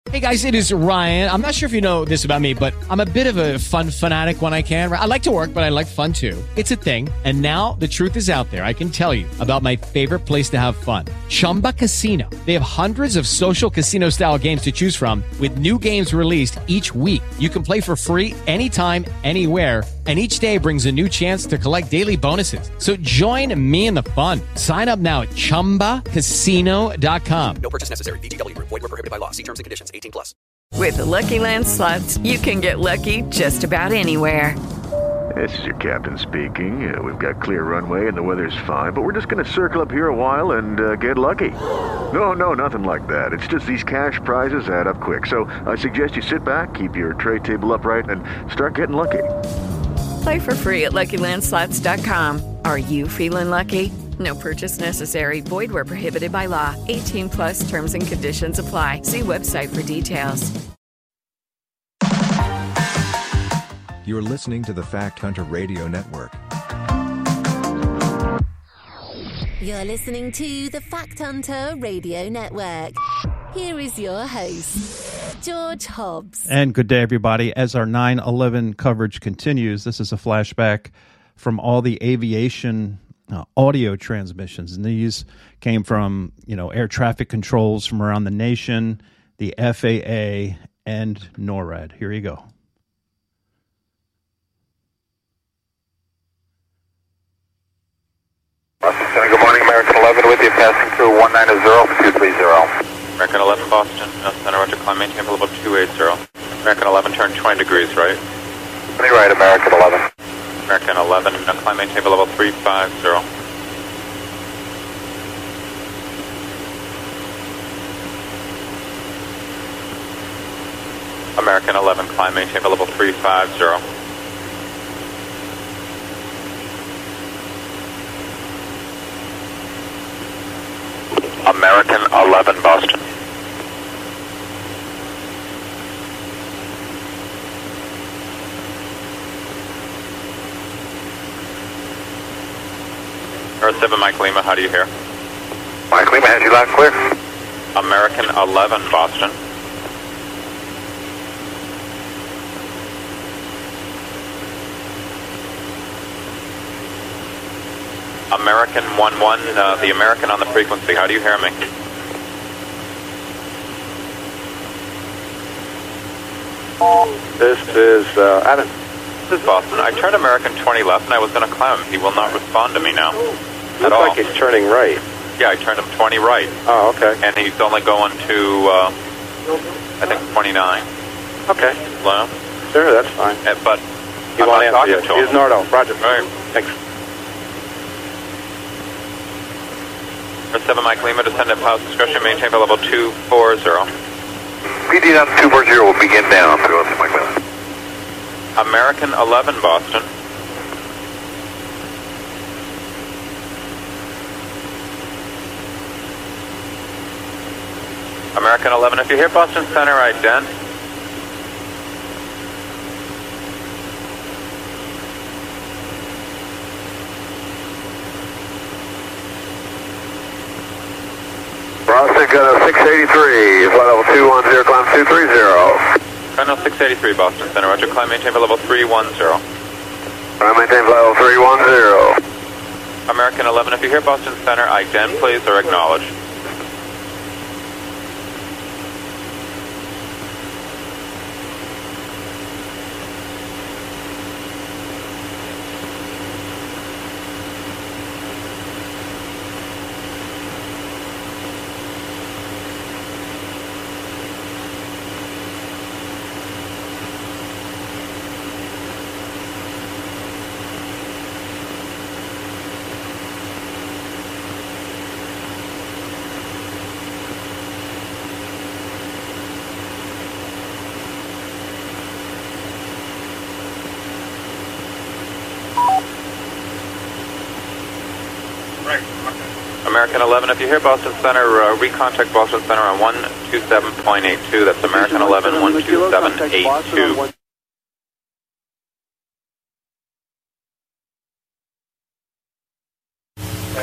Hey guys, it is Ryan. I'm not sure if you know this about me, but I'm a bit of a fun fanatic when I can. I like to work, but I like fun too. It's a thing. And now the truth is out there. I can tell you about my favorite place to have fun. Chumba Casino. They have hundreds of social casino style games to choose from with new games released each week. You can play for free anytime, anywhere. And each day brings a new chance to collect daily bonuses. So join me in the fun. Sign up now at ChumbaCasino.com. No purchase necessary. VGW. Void where prohibited by law. See terms and conditions. 18 plus. With the Lucky Land Slots, you can get lucky just about anywhere. This is your captain speaking. We've got clear runway and the weather's fine, but we're just going to circle up here a while and get lucky. No, nothing like that. It's just these cash prizes add up quick. So I suggest you sit back, keep your tray table upright, and start getting lucky. Play for free at LuckyLandSlots.com. Are you feeling lucky? No purchase necessary. Void where prohibited by law. 18 plus terms and conditions apply. See website for details. You're listening to the Fact Hunter Radio Network. You're listening to the Fact Hunter Radio Network. Here is your host, George Hobbs. And good day, everybody. As our 9/11 coverage continues, this is a flashback from all the aviation audio transmissions. And these came from, air traffic controls from around the nation, the FAA, and NORAD. Here you go. Good morning, American 11 with you, passing through 190-230. American 11 Boston, Center Roger, climb, maintain level 280. American 11, turn 20 degrees right. 20 right, American 11. American 11, climb, maintain level 350. American 11, climb, maintain level 350. American 11, Boston. Earth 7, Mike Lima, how do you hear? Mike Lima has you loud and clear. American 11, Boston. American 11, the American on the frequency, how do you hear me? This is Adam. This is Boston. I turned American 20 left and I was going to climb him. He will not respond to me now. Looks like he's turning right. Yeah, I turned him 20 right. Oh, okay. And he's only going to, I think, 29. Okay. Well, sure, that's fine. But you want to answer you. to him. Here's Nardo. Roger. All right. Thanks. Earth 7, Mike Lima, descend at Powell's discretion, maintain level 240. PD down 240 will begin down. Mike Lima. American 11, Boston. American 11, if you hear Boston Center, ident. Boston, got a 683, flight level 210, climb 230. Final 683, Boston Center, roger, climb, maintain level 310. Climb, maintain level 310. American 11, if you hear Boston Center, ident, please, or acknowledge. American 11, if you hear Boston Center, recontact Boston Center on 127.82. That's American 11, 127.82.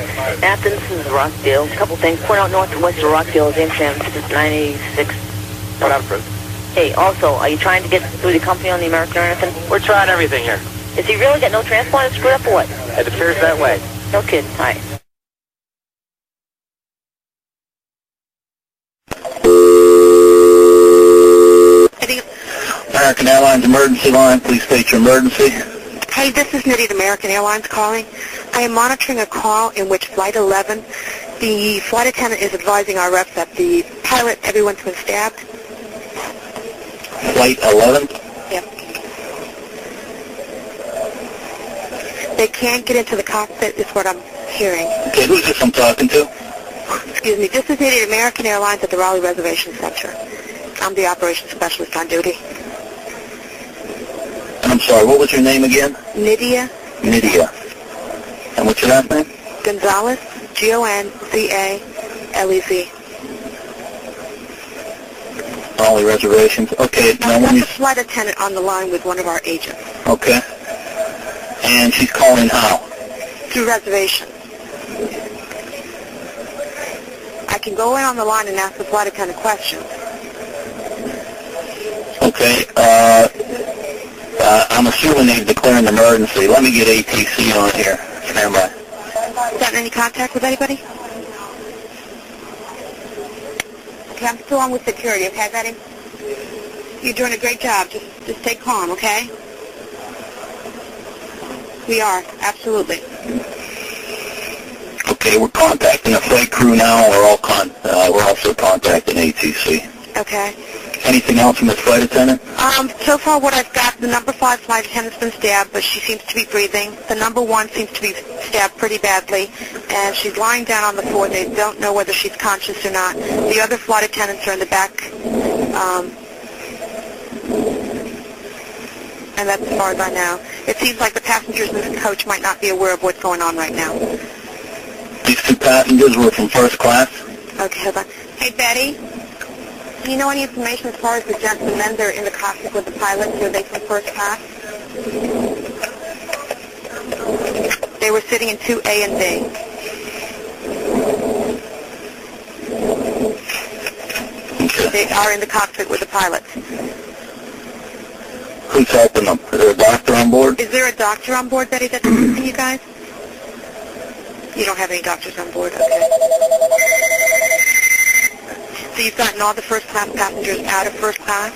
Athens is Rockdale. A couple things. Point out north and west of Rockdale is NFM 986. What happened, Fred? Hey, also, are you trying to get through the company on the American or anything? We're trying everything here. Is he really got no transponder screwed up or what? It appears that way. No kidding. All right. American Airlines emergency line, please state your emergency. Hey, this is Nitty at American Airlines calling. I am monitoring a call in which Flight 11, the flight attendant is advising our reps that the pilot, everyone's been stabbed. Flight 11? Yep. They can't get into the cockpit is what I'm hearing. Okay, who's this I'm talking to? Excuse me, this is Nitty at American Airlines at the Raleigh Reservation Center. I'm the operations specialist on duty. I'm sorry, what was your name again? Nydia. Nydia. And what's your last name? Gonzalez, Gonzalez. Raleigh Reservations. Okay, now when That's you... a flight attendant on the line with one of our agents. Okay. And she's calling how? Through reservation. I can go in on the line and ask the flight attendant questions. Okay, I'm assuming they've declared an emergency. Let me get ATC on here. Stand by. Gotten any contact with anybody? Okay, I'm still on with security, okay, Betty? You're doing a great job. Just stay calm, okay? We are, absolutely. Okay, we're contacting the flight crew now. We're also contacting ATC. Okay. Anything else from this flight attendant? So far what I've got, the number 5 flight attendant's been stabbed, but she seems to be breathing. The number 1 seems to be stabbed pretty badly, and she's lying down on the floor. They don't know whether she's conscious or not. The other flight attendants are in the back, and that's as far as I know. It seems like the passengers in the coach might not be aware of what's going on right now. These 2 passengers were from first class? Okay, hold on. Hey, Betty? Do you know any information as far as the gentlemen that are in the cockpit with the pilots? Were they from first class? They were sitting in 2A and B. They are in the cockpit with the pilots. Who's helping them? Is there a doctor on board? Is there a doctor on board, Betty, that's assisting you guys? You don't have any doctors on board, okay. So you've gotten all the first-class passengers out of first class?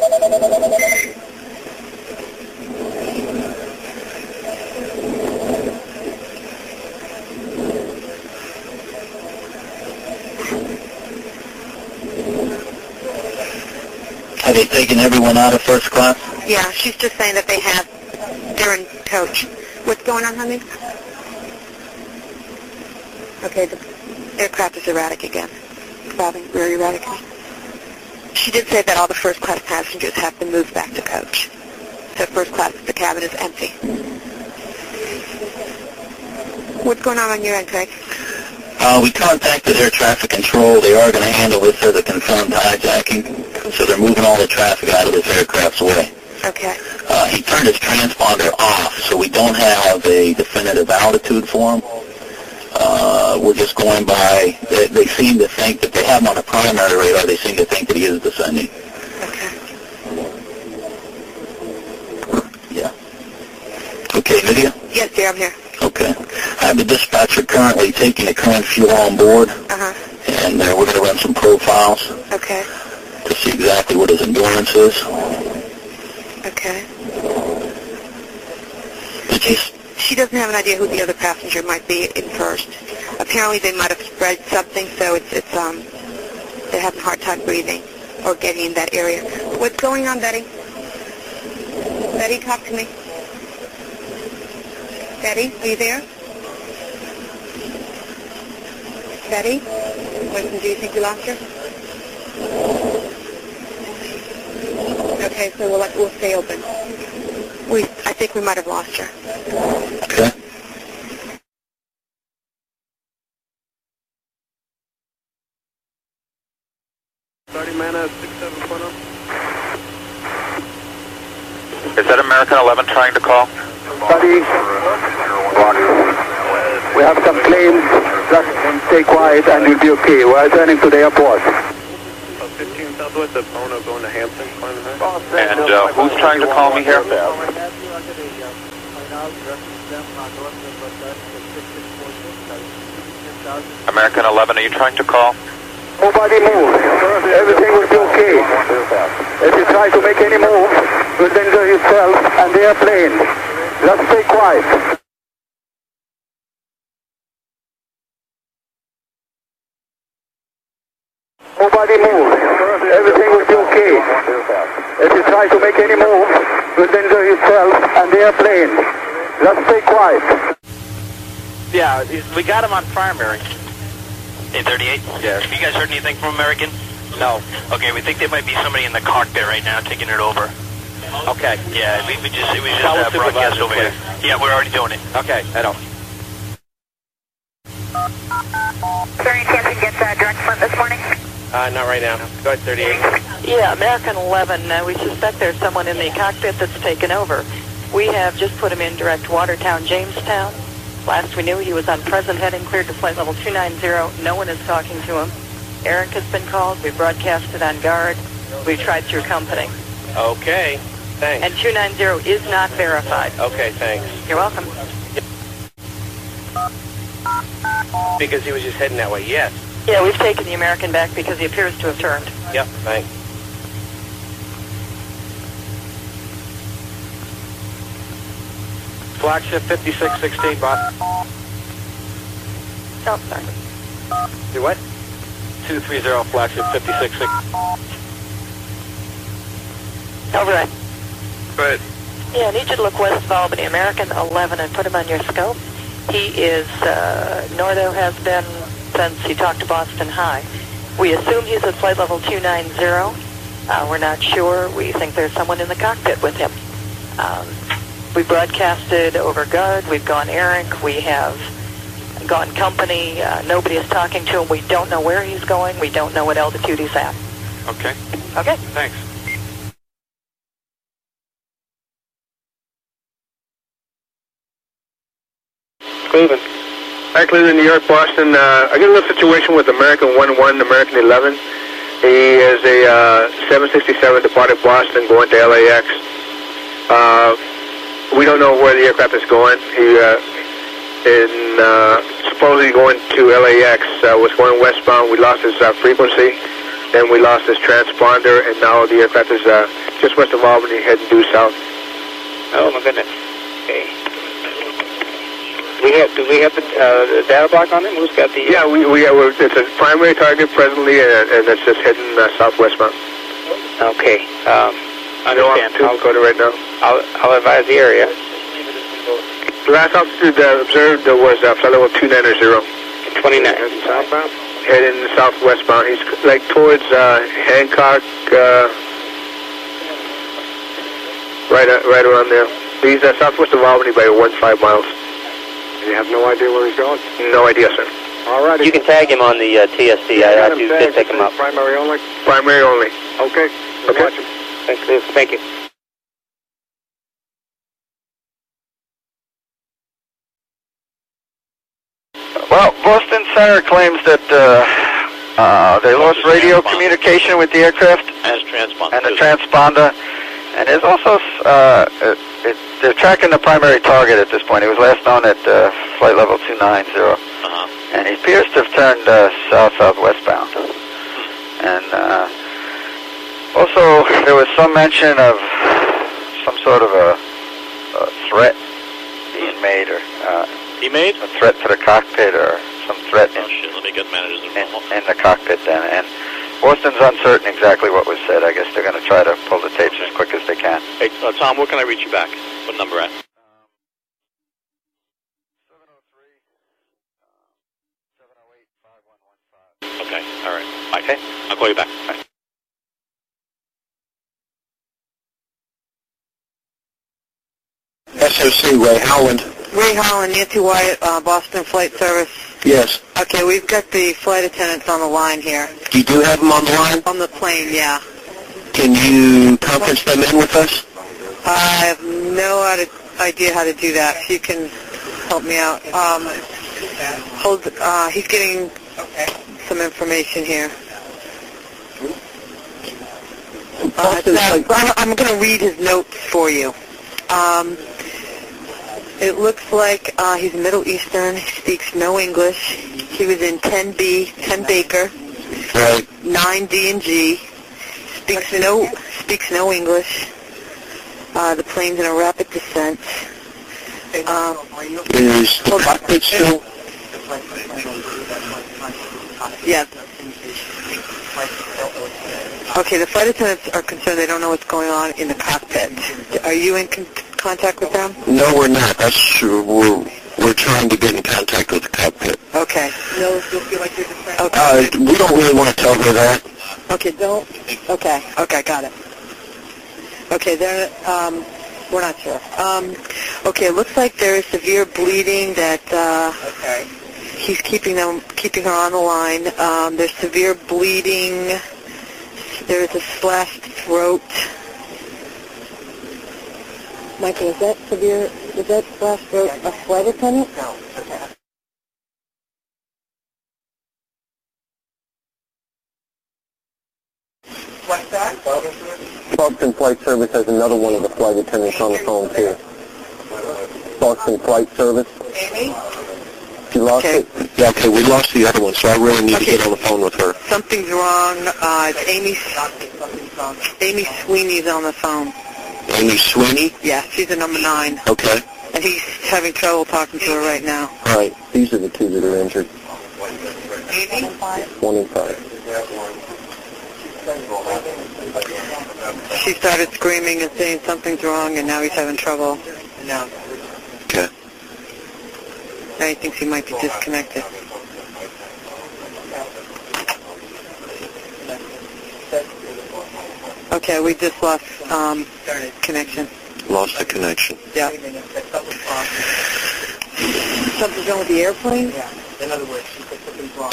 Have they taken everyone out of first class? Yeah, she's just saying that they have. They're in coach. What's going on, honey? Okay, the aircraft is erratic again. Bobbing, very erratic. She did say that all the first-class passengers have been moved back to coach. So first class, the cabin is empty. What's going on your end, Craig? We contacted air traffic control. They are going to handle this as a confirmed hijacking. So they're moving all the traffic out of this aircraft's way. Okay. He turned his transponder off, so we don't have a definitive altitude for him. We're just going by, they seem to think that they have him on a primary radar. They seem to think that he is descending. Okay. Yeah. Okay, Lydia? Yes, dear, I'm here. Okay. I have the dispatcher currently taking the current fuel on board. Uh-huh. And we're going to run some profiles. Okay. To see exactly what his endurance is. Okay. Did you... She doesn't have an idea who the other passenger might be in first. Apparently they might have spread something, so they're having a hard time breathing or getting in that area. What's going on, Betty? Betty, talk to me. Betty, are you there? Betty? Do you think we lost her? Okay, so we'll stay open. I think we might have lost her. Okay. Is that American 11 trying to call? Buddy, we have some claims. Just stay quiet and you'll be okay. We're turning to the airport. 15,000 Southwest of Bono going to Hampton, climbing there. And who's trying to call me here? American 11, are you trying to call? Nobody move. Everything will be okay. If you try to make any move, you'll injure yourself and the airplane. Just stay quiet. Nobody move. Everything will be okay. If you try to make any move, you'll injure yourself and the airplane. Just stay quiet. Yeah, we got him on primary. 838? Yes. Have you guys heard anything from American? No. Okay, we think there might be somebody in the cockpit right now taking it over. Okay. Yeah, we just broadcast over here. Yeah, we're already doing it. Okay, I know. Is there any chance we can get direct front this morning? Not right now. Go ahead, 38. Yeah, American 11, we suspect there's someone in the cockpit that's taken over. We have just put him in direct Watertown, Jamestown. Last we knew he was on present heading, cleared to flight level 290. No one is talking to him. Eric has been called. We broadcasted on guard. We've tried through company. Okay, thanks. And 290 is not verified. Okay, thanks. You're welcome. Because he was just heading that way, yes. Yeah, we've taken the American back because he appears to have turned. Yep, thanks. Flagship 5616, boss. Oh, sorry. Do what? 230, flagship 5616. Override. Go ahead. Yeah, I need you to look west of Albany, American 11, and put him on your scope. He is, Northo has been since he talked to Boston High. We assume he's at flight level 290. We're not sure. We think there's someone in the cockpit with him. We broadcasted over guard. We've gone Eric. We have gone company. Nobody is talking to him. We don't know where he's going. We don't know what altitude he's at. Okay. Okay. Thanks. Cleveland. Hi, Cleveland, New York, Boston. I got a little situation with American 11, American 11. He is a 767 departed Boston going to LAX. We don't know where the aircraft is going. He is supposedly going to LAX. Was going westbound. We lost his frequency. Then we lost his transponder, and now the aircraft is just west of Albany, heading due south. Oh, my goodness. Okay. Do we have the data block on him? Who's got the... Yeah, it's a primary target presently, and it's just heading southwestbound. Okay. Understand. I'll go to right now. I'll advise the area. The last altitude observed was flight level 290. 29. Southbound? Heading southwestbound. He's like towards Hancock, right around there. He's southwest of Albany by 15 miles. You have no idea where he's going? No idea, sir. All right. You can tag him on the TSD. I have to just pick him up. Primary only? Primary only. Okay. Okay. Watch him. Thank you. Well, Boston Center claims that they lost radio communication with the aircraft and the transponder. And there's also, they're tracking the primary target at this point. He was last known at flight level 290. And he appears to have turned south-southwestbound. And also, there was some mention of some sort of a threat being made, or a threat to the cockpit, or some threat let me get managers in the cockpit then. And Boston's uncertain exactly what was said. I guess they're going to try to pull the tapes as quick as they can. Hey, Tom, where can I reach you back? What number at? 708-5115. Okay, all right. Bye. Okay. I'll call you back. Bye. SOC, Ray Howland. Ray Holland, Nancy Wyatt, Boston Flight Service. Yes. Okay, we've got the flight attendants on the line here. You do have them on the line? On the plane, yeah. Can you conference them in with us? I have no idea how to do that. If you can help me out. He's getting some information here. I'm going to read his notes for you. It looks like he's Middle Eastern. He speaks no English. He was in 10B, 10 Baker, 9 D&G. Speaks no English. The plane's in a rapid descent. Is the cockpit still? Yeah. Okay, the flight attendants are concerned they don't know what's going on in the cockpit. Are you in contact with them? No, we're not. That's true. We're trying to get in contact with the cockpit. Okay. No, you'll feel like you're just okay. We don't really want to tell her that. Okay, don't. Okay, got it. Okay, we're not sure. Okay, it looks like there is severe bleeding that he's keeping her on the line. There's severe bleeding. There's a slashed throat. Michael, is that slashed throat a flight attendant? No. Okay. What's that? Boston Flight Service has another one of the flight attendants on the phone, too. Boston Flight Service. Amy? You lost it? Yeah, okay, we lost the other one, so I really need to get on the phone with her. Something's wrong. It's Amy Sweeney's on the phone. Amy Sweeney? Yeah, she's a number 9. Okay. And he's having trouble talking to her right now. All right, these are the two that are injured. Amy? 1 and 5. She started screaming and saying something's wrong, and now he's having trouble. No. Okay. Now he thinks he might be disconnected. Okay, we just lost connection. Lost the connection. Yeah. Something's wrong with the airplane? Yeah. In other words, she said something's wrong.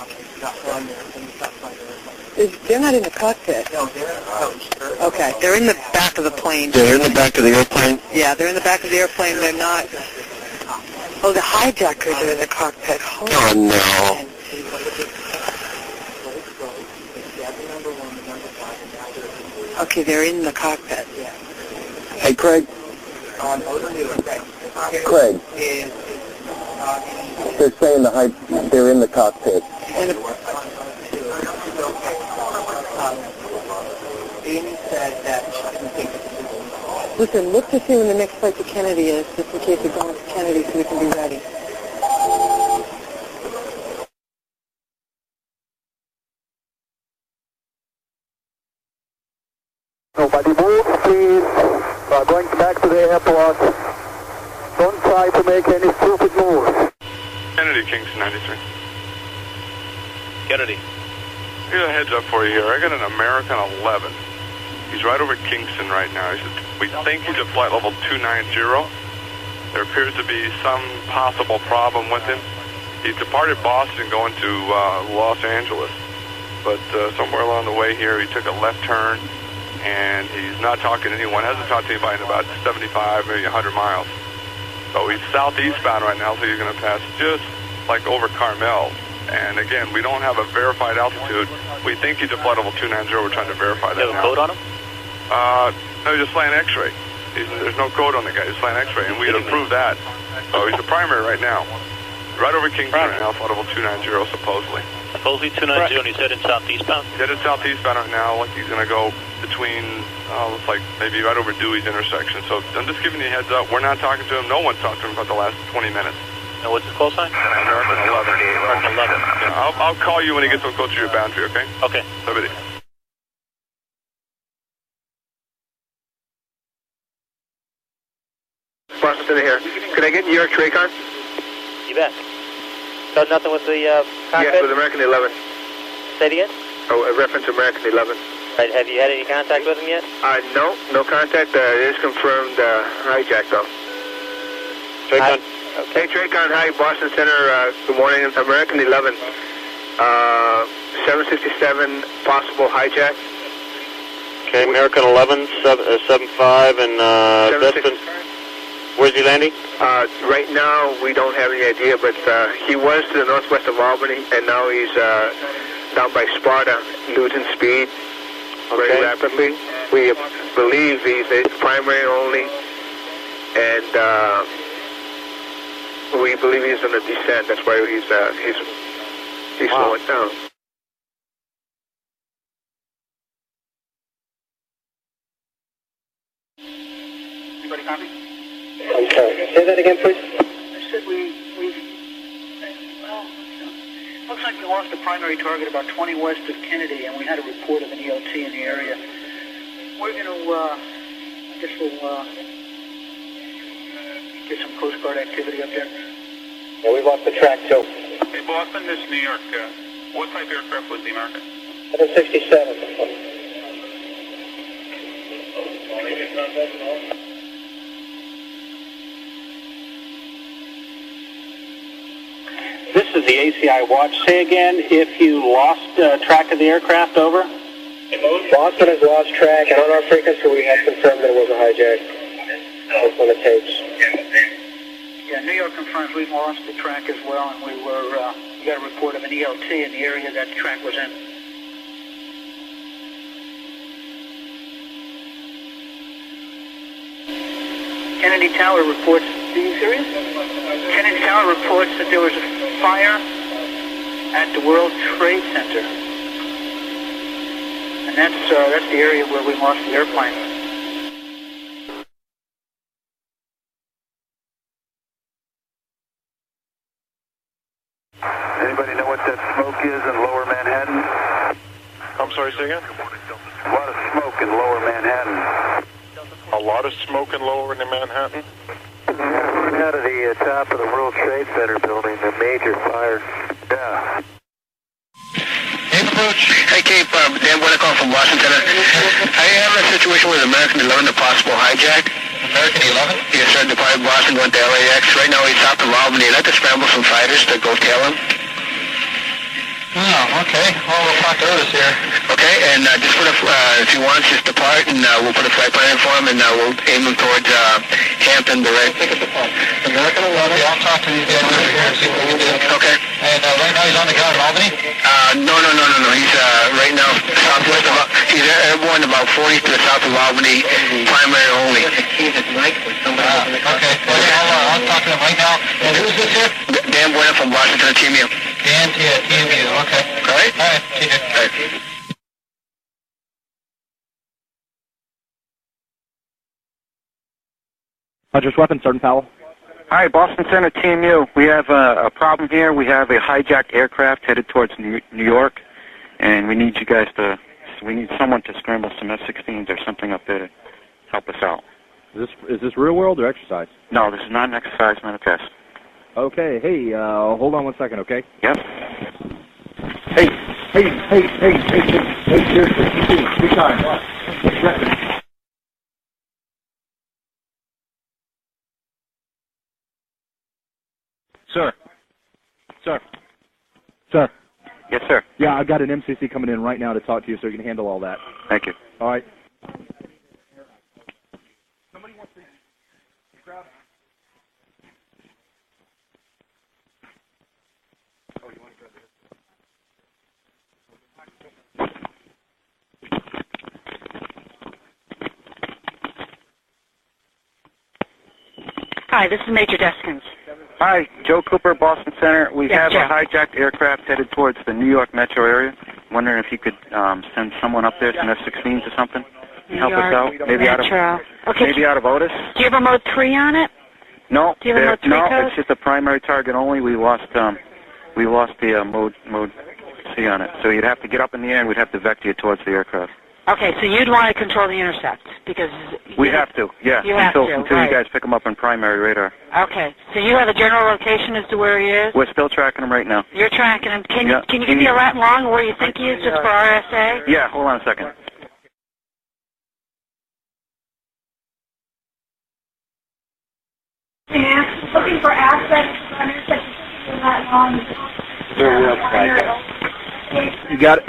They're not in the cockpit. No, they're out. Okay, they're in the back of the plane. They're in the back of the airplane? Yeah, they're in the back of the airplane. They're not. Oh, the hijackers are in the cockpit. Oh, no. Okay, they're in the cockpit. Hey, Craig. Craig. They're saying they're in the cockpit. Amy said that she didn't think Listen, look to see when the next flight to Kennedy is, just in case we're going to Kennedy so we can be ready. Nobody move, please. We're going back to the airport. Don't try to make any stupid moves. Kennedy, Kingston 93. Kennedy. Here's a heads up for you here. I got an American 11. He's right over Kingston right now. We think he's at flight level 290. There appears to be some possible problem with him. He departed Boston going to Los Angeles. But somewhere along the way here, he took a left turn, and he's not talking to anyone. Hasn't talked to anybody in about 75, maybe 100 miles. So he's southeastbound right now, so you're going to pass just like over Carmel. And again, we don't have a verified altitude. We think he's at flight level 290. We're trying to verify that now. You have a code on him? No, he's just flying X-ray. There's no code on the guy. He's flying X-ray, and we had approved that. So he's the primary right now. Right over Kingston right now, flight level 290, supposedly. Supposedly 290, and he's headed southeastbound? He's headed southeastbound right now. Like he's going to go between, looks like maybe right over Dewey's intersection. So I'm just giving you a heads up. We're not talking to him. No one's talked to him about the last 20 minutes. And what's his call sign? American 11. American 11. Yeah, I'll call you when he gets so close to your boundary, okay? Okay. Everybody. Boston here. Could I get New York Tracon? You bet. So nothing with the cockpit? Yes, with American 11. Say it again? Oh, a reference American 11. Right, have you had any contact with him yet? No contact. It is confirmed hijack, though. Tracon? Okay. Hey, Tracon, hi, Boston Center. Good morning. American 11. 767, possible hijack. Okay, American 11, 75, and Boston. Where's he landing? Right now, we don't have any idea, but he was to the northwest of Albany, and now he's down by Sparta, losing speed very rapidly. We believe he's a primary only, and we believe he's on a descent. That's why he's slowing down. Anybody copy? I'm sorry. Say that again, please. I said looks like we lost a primary target about 20 west of Kennedy, and we had a report of an ELT in the area. We're going to, I guess we'll get some Coast Guard activity up there. Yeah, we lost the track too. Hey, Boston, this is New York. What type aircraft was the American? 767. This is the ACI watch. Say again, if you lost track of the aircraft, over? Boston has lost track, and on our frequency we have confirmed that it was a hijack. That's on the tapes. Yeah, New York confirms we've lost the track as well, and we got a report of an ELT in the area that track was in. Kennedy Tower reports. Are you serious? Kennedy Tower reports that there was a fire at the World Trade Center, and that's the area where we lost the airplane. Anybody know what that smoke is in Lower Manhattan? I'm sorry, say again? A lot of smoke in Lower Manhattan. A lot of smoke in Lower Manhattan? Coming out of the top of the World Trade Center building, a major fire. Yeah. Hey, Cape, Dan Winnicott from Washington Center. I have a situation with American 11, a possible hijack. American 11? Yes, sir. Departed Boston, going to LAX. Right now he's south of Albany. I'd like to scramble some fighters to go tail him. Oh, okay. Well, we'll talk to Otis here. Okay, and just put if he wants, just depart, and we'll put a flight plan in for him, and we'll aim him towards Hampton, direct. American 11. Yeah, I'll talk to these guys over here and see what we can do. Okay. And right now he's on the ground in Albany? No. He's right now southwest of. He's airborne about 40 to the south of Albany, primary only. Okay. Well, I'll talk to him right now. And who's this here? Dan Bueno from Washington, TMU. Dan, TMU. Okay. All right. All right. See you. All right. Just weapons, Sergeant Powell. Hi, Boston Center, TMU. We have a problem here. We have a hijacked aircraft headed towards New York, and we need you guys to. We need someone to scramble some F-16s or something up there to help us out. Is this real world or exercise? No, this is not an exercise, not a test. Okay. Hey, hold on 1 second, okay? Yep. Hey, seriously, big time. Sir. Yes, sir. Yeah, I've got an MCC coming in right now to talk to you so you can handle all that. Thank you. All right. Hi, this is Major Deskins. Hi, Joe Cooper, Boston Center. We Yes, have Joe. a hijacked aircraft headed towards the New York metro area. Wondering if you could send someone up there, some F-16s or something, help us out. Maybe out of Otis. Do you have a mode 3 on it? No, Do you have a mode 3 code? it's just a primary target only. We lost the mode C on it. So you'd have to get up in the air, and we'd have to vector you towards the aircraft. Okay, so you'd want to control the intercept because We have to, yeah. You have until to, right. you guys pick him up on primary radar. Okay, so you have a general location as to where he is. We're still tracking him right now. You're tracking him. Can Yeah. you give me a lat long where you think he is just for RSA? Yeah, hold on a second. Looking for aspects of intersection lat long. You got it?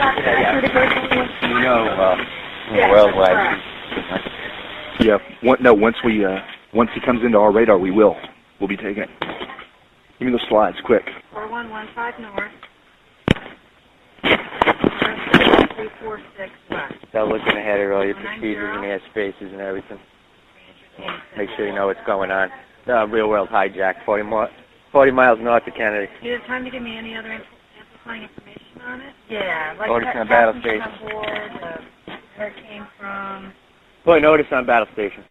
Worldwide. Yeah. Once he comes into our radar, we'll be taking it. Give me those slides, quick. 4115 north. 346 west. Start looking ahead at all your procedures and airspaces and everything. Make sure you know what's going on. Real world hijack, 40 miles north of Kennedy. Do you have time to give me any other amplifying information on it? Yeah, like Notice on battle station. on board, where it came from. Boy, notice on battle station.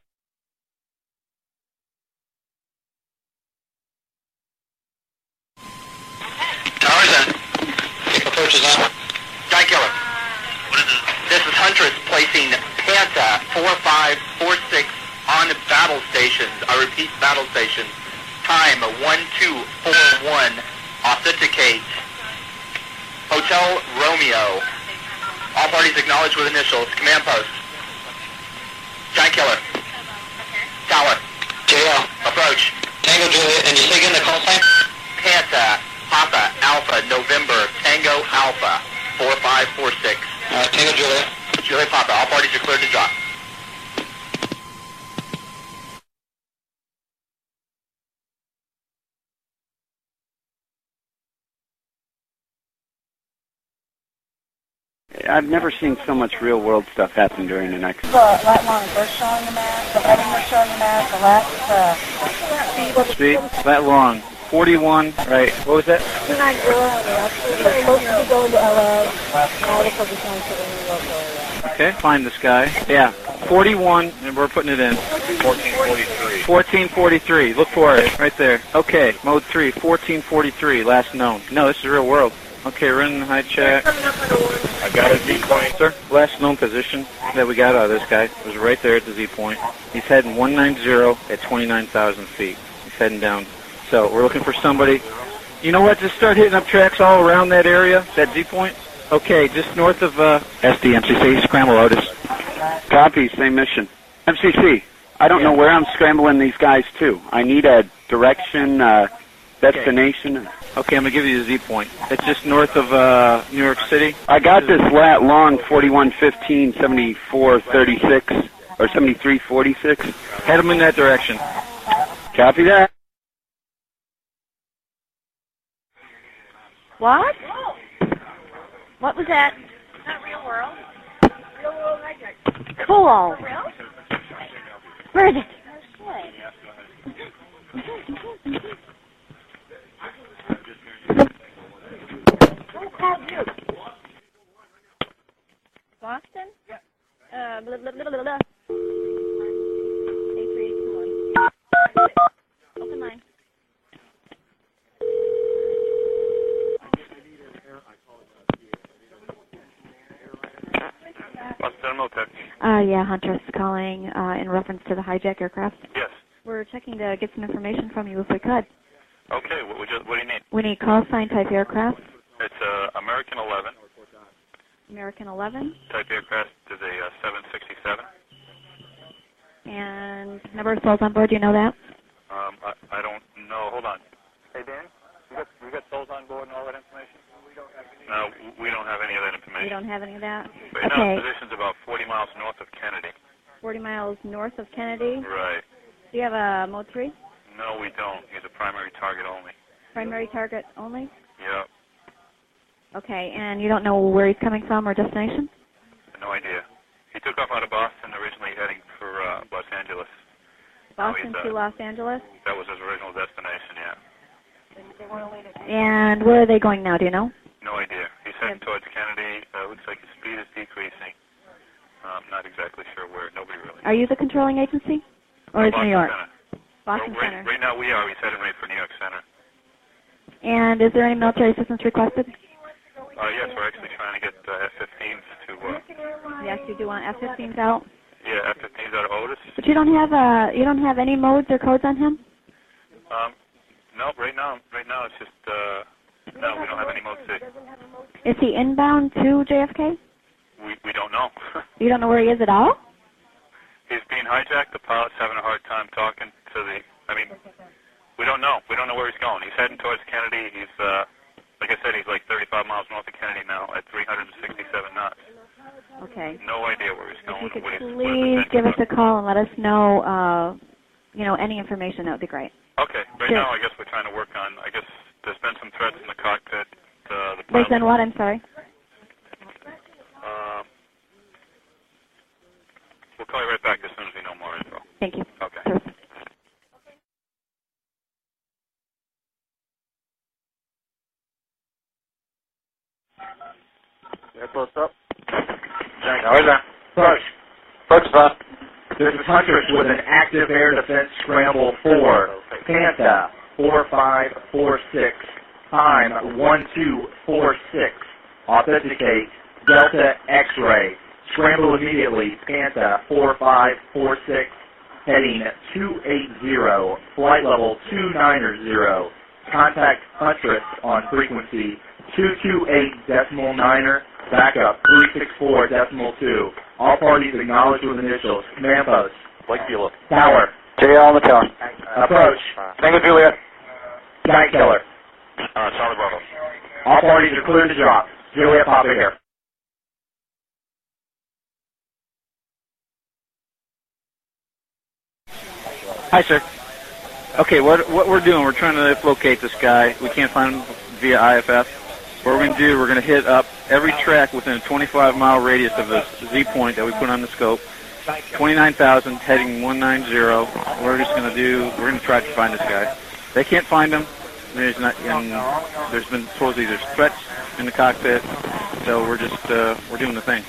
Tarzan. Approach is on. Sky Killer. What is this? This is Huntress placing Panta 4546 on battle stations. I repeat, battle stations. Time 1241. Authenticate. Hotel Romeo. All parties acknowledged with initials. Command post. Sky Killer. Tower. JL. Approach. Tango Juliet. And you say again the call sign? Panta. Papa. Alpha. November. Tango Alpha. 4546. Tango Juliet. Juliet Papa. All parties are cleared to drop. I've never seen so much real-world stuff happen during an expo. The lat long burst showing the map, the heading was showing the map, the lat Speed, lat long, 41, right, what was that? 290 on the outside. It's supposed to be going to LA. Now it's supposed to be going to the New York area. Okay, find this guy. Yeah, 41, and we're putting it in. 1443. 1443, look for it, right there. Okay, mode 3, 1443, last known. No, this is real world. Okay, we're in the high chat. I got a Z-point. Sir, last known position that we got out of this guy was right there at the Z-point. He's heading 190 at 29,000 feet. He's heading down. So we're looking for somebody. You know what? Just start hitting up tracks all around that area, that Z-point. Okay, just north of SD, MCC, scramble Otis. Copy, same mission. MCC, I don't know where I'm scrambling these guys to. I need a direction, destination. Okay, I'm going to give you the Z-point. It's just north of New York City. I got this lat long 4115, 7436, or 7346. Head them in that direction. Copy that. What? What was that? Not real world. Real world hijack. Cool. Where is it? Boston? Yeah. Blah, blah, blah, blah, blah. 8321. Open line. Boston Militech. Yeah, Huntress calling in reference to the hijack aircraft. Yes. We're checking to get some information from you if we could. Okay, what do you need? We need call sign type aircraft. It's American 11. American 11. Type aircraft is a 767. And number of souls on board, do you know that? I don't know. Hold on. Hey, Dan, we got souls on board and all that information? No, we don't have any of that information. You don't have any of that? Right now, the position's about 40 miles north of Kennedy. 40 miles north of Kennedy? Right. Do you have a mode 3? No, we don't. He's a primary target only. Primary target only? Yep. Okay, and you don't know where he's coming from or destination? No idea. He took off out of Boston, originally heading for Los Angeles. Boston to Los Angeles? That was his original destination, yeah. And where are they going now, do you know? No idea. He's heading towards Kennedy. Looks like his speed is decreasing. Not exactly sure where. Nobody really knows. Are you the controlling agency? Or is New York? Center. Boston Center. Right now we are. He's heading right for New York Center. And is there any military assistance requested? Yes, we're actually trying to get F-15s to... Yes, you do want F-15s out? Yeah, F-15s out of Otis. But you don't have any modes or codes on him? No, right now it's just no, we don't have any mode C. Is he inbound to JFK? We don't know. You don't know where he is at all? He's being hijacked. The pilot's having a hard time talking to the. I mean, we don't know. We don't know where he's going. He's heading towards Kennedy. He's like I said, he's like 35 miles north of Kennedy now at 367 knots. Okay. No idea where he's going. If you could please give us a call and let us know, any information, that would be great. Okay. Right now, I guess we're trying to work on. I guess there's been some threats in the cockpit. There's been what? I'm sorry. We'll call you right back as soon as we know more info. Thank you. Okay. Yeah, close up. Now, where's that? Approach, boss. This is Huntress with an active air defense scramble for Panta 4546, time 1246. Authenticate Delta X-ray. Scramble immediately. Panta 4546, heading 280, flight level 290. Contact Huntress on frequency 228.9er. Backup 364.2. All parties acknowledged with initials. Command post. Blake Bueller. Tower. JL on the tower. Approach. Tango Juliet. Giant Killer. Charlie Bravo. All parties are cleared to drop. Juliet, pop in here. Hi, sir. Okay, what we're doing, we're trying to locate this guy. We can't find him via IFF. What we're going to do, we're going to hit up every track within a 25-mile radius of the Z point that we put on the scope. 29,000, heading 190. We're just going to do, we're going to try to find this guy. They can't find him. There's been supposedly there's threats in the cockpit, so we're just, we're doing the thing.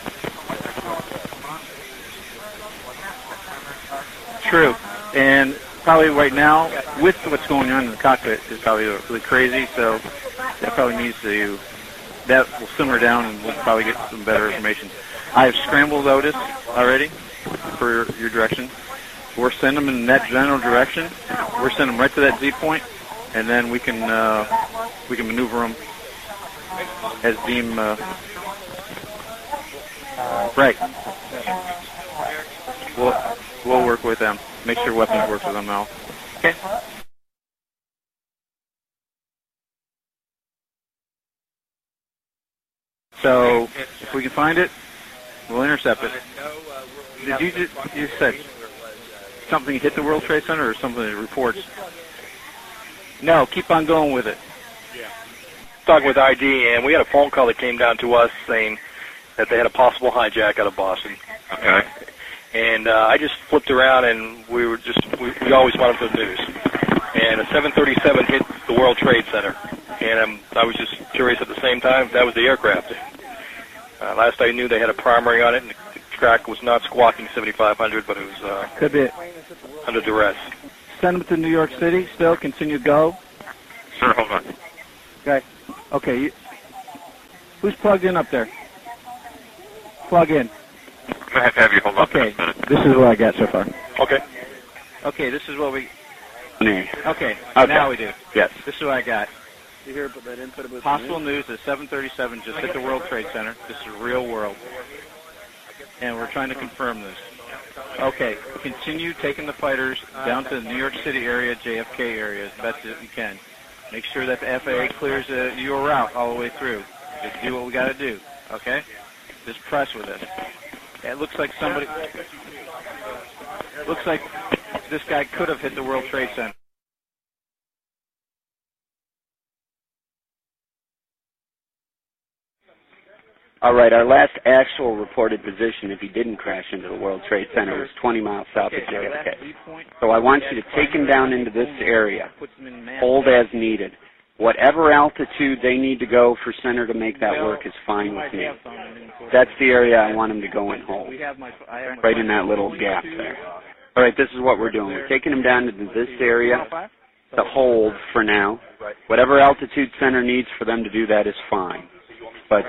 True. And probably right now, with what's going on in the cockpit, is probably really crazy, so that probably needs to, that will simmer down and we'll probably get some better information. I've scrambled Otis already for your direction. We're sending them in that general direction. We're sending them right to that Z point, and then we can maneuver them as deemed right. We'll work with them. Make sure weapons work with them now. Okay. So if we can find it, we'll intercept it. Did you said something hit the World Trade Center or something that reports? No, keep on going with it. Talking with ID, and we had a phone call that came down to us saying that they had a possible hijack out of Boston. Okay. And I just flipped around, and we always wanted the news. And a 737 hit the World Trade Center, and I was just curious at the same time if that was the aircraft. Last I knew, they had a primary on it, and the track was not squawking 7,500, but it was could be under duress. Send them to New York City. Still continue go. Sir, hold on. Okay. Okay. Who's plugged in up there? Plug in. I'm going to have you hold on. Okay. This is what I got so far. Okay. Okay. This is what we. Okay. Okay. Now we do. Yes. This is what I got. You hear about that input about Possible news that 737 just hit the World Trade Center. This is real world. And we're trying to confirm this. Okay, continue taking the fighters down to the New York City area, JFK area, as best as you can. Make sure that the FAA clears your route all the way through. Just do what we got to do, okay? Just press with it. It looks like somebody... Looks like this guy could have hit the World Trade Center. All right, our last actual reported position, if he didn't crash into the World Trade Center, was 20 miles south of JFK. So I want you to take him down into this area, hold as needed. Whatever altitude they need to go for center to make that work is fine with me. That's the area I want him to go and hold, right in that little gap there. All right, this is what we're doing. We're taking him down into this area to hold for now. Whatever altitude center needs for them to do that is fine. But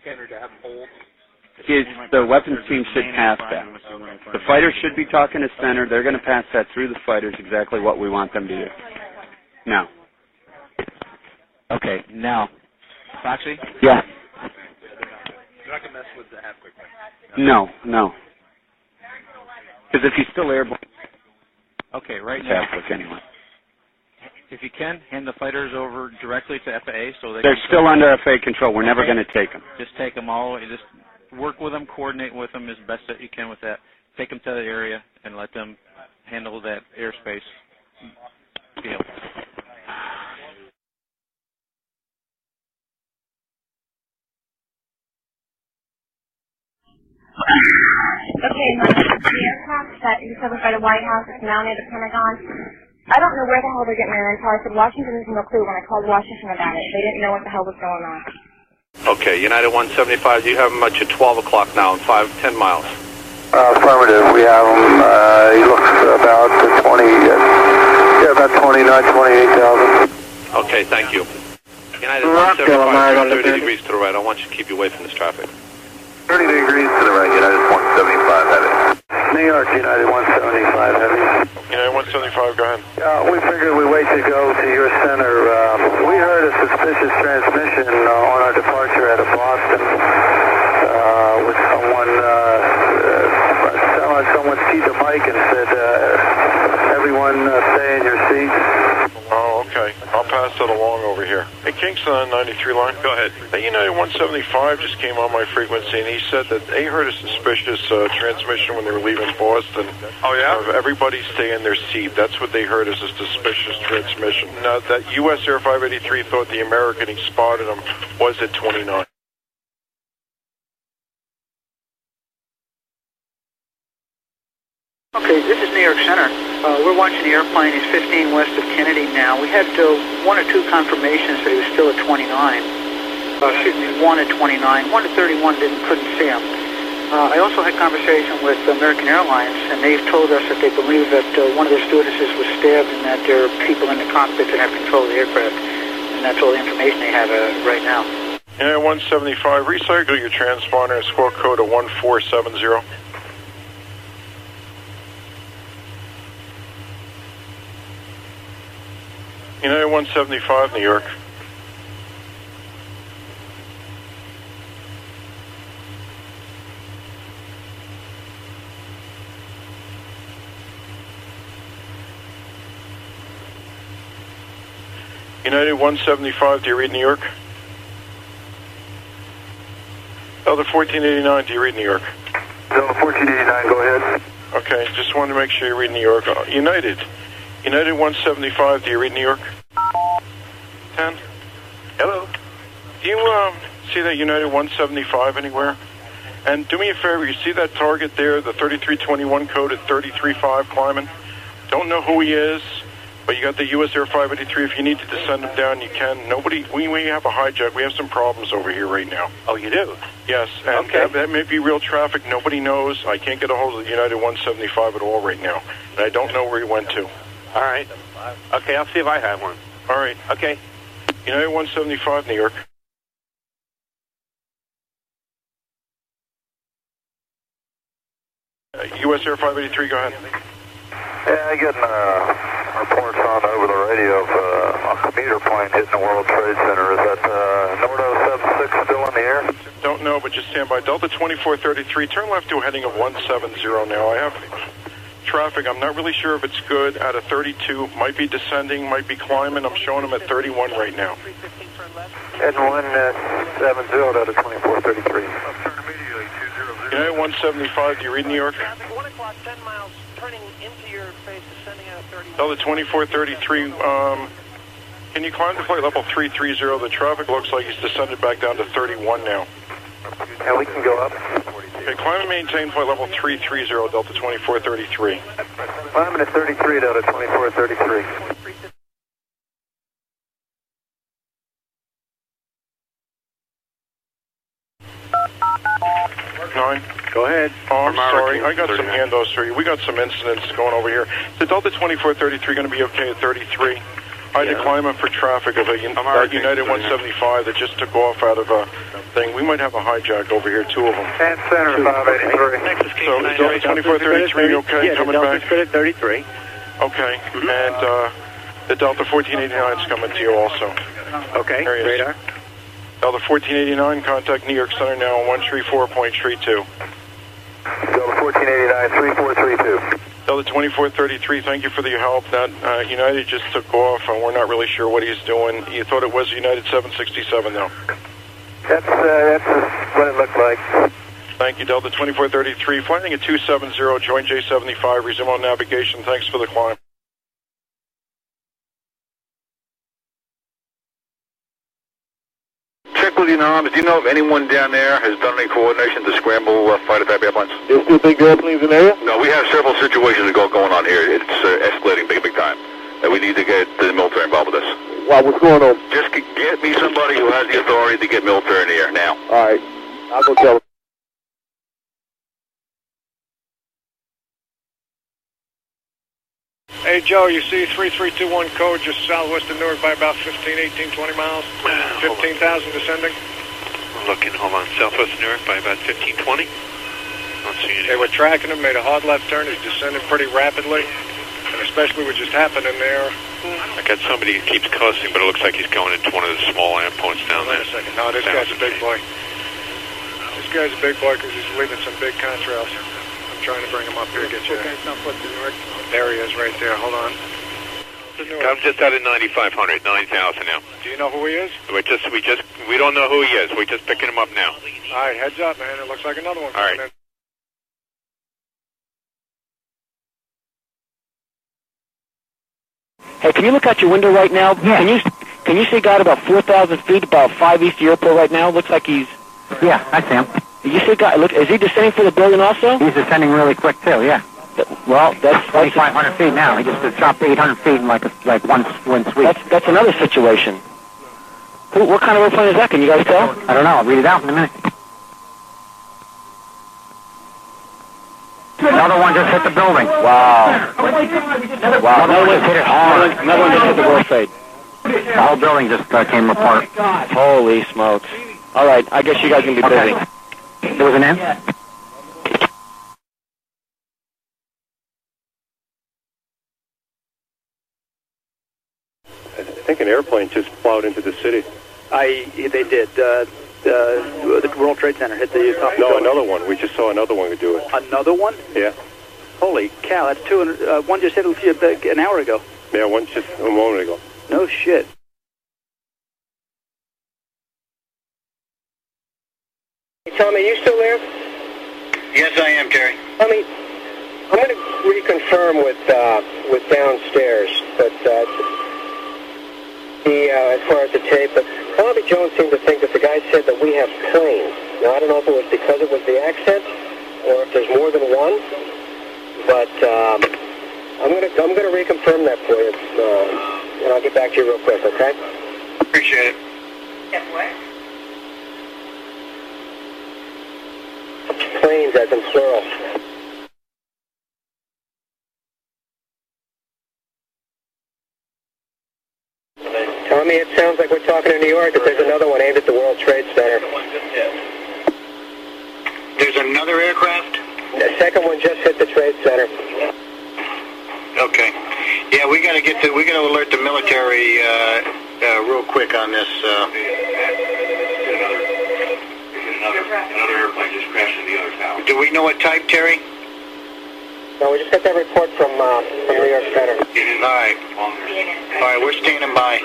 the weapons team should pass that. The fighters should be talking to center. They're going to pass that through the fighters, exactly what we want them to do. Now. Okay, now. Foxy? Yeah. You're not going to mess with the half-quick, right? No. Because if he's still airborne... Okay, right now... Half-quick anyway. If you can, hand the fighters over directly to FAA so they They're still under FAA control. We're never going to take them. Just take them all the way. Just work with them, coordinate with them as best that you can with that. Take them to the area and let them handle that airspace deal. the aircraft that is covered by the White House. It's now near the Pentagon. I don't know where the hell they're getting their info. I said Washington has no clue when I called Washington about it. They didn't know what the hell was going on. Okay, United 175, you have him at your 12 o'clock now in 10 miles. Affirmative. We have him. He looks about 28,000. Okay, thank you. United 175, 30 degrees to the right. I want you to keep you away from this traffic. 30 degrees to the right, United 175 heavy. New York, United 175 heavy. United 175, go ahead. We figured we'd wait to go to your center. We heard a suspicious transmission on our departure out of Boston with someone keyed the mic and said, everyone stay in your seats. Oh, okay. I'll pass that along over here. Hey, Kingston on 93 line. Go ahead. Hey, United 175 just came on my frequency, and he said that they heard a suspicious transmission when they were leaving Boston. Oh, yeah? Everybody stay in their seat. That's what they heard as a suspicious transmission. Now, that U.S. Air 583 thought the American he spotted him was at 29. Okay, this is New York Center. We're watching the airplane. He's 15 west of Kennedy now. We had one or two confirmations that he was still at 29. Excuse me, one at 29. One at 31 couldn't see him. I also had conversation with American Airlines, and they've told us that they believe that one of their stewardesses was stabbed and that there are people in the cockpit that have control of the aircraft. And that's all the information they have right now. Yeah, 175, recycle your transponder and squawk code of 1470. United 175, New York. United 175, do you read New York? Delta 1489, do you read New York? Delta 1489, go ahead. Okay, just wanted to make sure you read New York. United 175, do you read New York? 10? Hello? Do you see that United 175 anywhere? And do me a favor, you see that target there, the 3321 code at 335 climbing? Don't know who he is, but you got the U.S. Air 583. If you need to descend him down, you can. We have a hijack. We have some problems over here right now. Oh, you do? Yes, and okay. that may be real traffic. Nobody knows. I can't get a hold of the United 175 at all right now, and I don't know where he went to. All right. Okay, I'll see if I have one. All right. Okay. United 175, New York. U.S. Air 583, go ahead. Yeah, I'm getting reports on over the radio of a commuter plane hitting the World Trade Center. Is that Nordo 76 still in the air? Don't know, but just stand by. Delta 2433, turn left to a heading of 170 now. I have traffic. I'm not really sure if it's good at a 32. Might be descending, might be climbing. I'm showing them at 31 right now. Heading 170 to 2433. United 175, do you read New York? 1 o'clock, 10 miles, turning into your face, descending out of 30. Delta 2433, can you climb to flight level 330? The traffic looks like he's descended back down to 31 now. And we can go up. Okay, climb and maintain flight level 330, Delta 2433. Climbing to 33, Delta 2433. 9. Go ahead. Oh, I'm sorry. I got some handos for you. We got some incidents going over here. The Delta 2433 going to be okay at 33. I had to climb up for traffic of a United 175 that just took off out of a thing. We might have a hijack over here, two of them. And center 583. So is Delta 2433 okay coming back? Yeah, Delta's 33. Okay. And the Delta 1489 is coming to you also. Okay, radar. Delta 1489, contact New York Center now on 134.32. Delta 1489, 3432. Delta 2433, thank you for the help. That United just took off, and we're not really sure what he's doing. You thought it was United 767, though? That's what it looked like. Thank you, Delta 2433. Flying at 270, join J75, resume on navigation. Thanks for the climb. Check with civilian arms. Do you know if anyone down there has done any coordination to scramble fighter type airplanes? There's still big airplanes in the area? No, we have several situations going on here. It's escalating big time. We need to get the military involved with this. Wow, what's going on? Just get me somebody who has the authority to get military in the air now. All right. I'll go tell them. Hey, Joe, you see 3321 code just southwest of Newark by about 15, 18, 20 miles? 15,000 descending? We're looking, hold on, southwest of Newark by about 15, 20. Don't see anything. They were tracking him, made a hard left turn. He's descending pretty rapidly. And especially what just happened in there. I got somebody who keeps cussing, but it looks like he's going into one of the small airports down there. Wait a second. No, this guy's a big boy. This guy's a big boy because he's leaving some big contrails. I'm trying to bring him up here, get you. There he is right there. Hold on. I'm just out of 9,500, 9,000 now. Do you know who he is? We don't know who he is. We're just picking him up now. All right, heads up, man. It looks like another one coming in. Hey, can you look out your window right now? Yeah. Can you see a guy at about 4,000 feet, about 5 east of the airport right now? Looks like he's... Yeah, I see him. You see a guy, look, is he descending for the building also? He's descending really quick too, yeah. Well, that's 2,500 feet now. He just dropped 800 feet in like one sweep. That's another situation. What kind of airplane is that? Can you guys tell? I don't know. I'll read it out in a minute. Another one just hit the building. Wow. Wow. Another one hit it hard. Another one just hit the World Trade. The whole building just came apart. Holy smokes. All right. I guess you guys can be busy. There was an end? I think an airplane just plowed into the city. They did. The World Trade Center hit the top. No, another one. We just saw another one do it. Another one? Yeah. Holy cow! That's 200. One just hit an hour ago. Yeah, one just a moment ago. No shit. Hey, Tommy, you still there? Yes, I am, Terry. Tommy, I'm going to reconfirm with downstairs, but as far as the tape, but Bobby Jones seemed to think that the guy said that we have planes. Now, I don't know if it was because it was the accent or if there's more than one, but I'm going to reconfirm that for you, and I'll get back to you real quick, okay? Appreciate it. Yeah, what? Planes as in plural. Tommy, it sounds like we're talking in New York, that there's another one aimed at the World Trade Center. There's another aircraft? The second one just hit the Trade Center. Okay. Yeah, we got to alert the military real quick on this. Another airplane just crashed in the other tower. Do we know what type, Terry? No, we just got that report from New York Center. All right, we're standing by.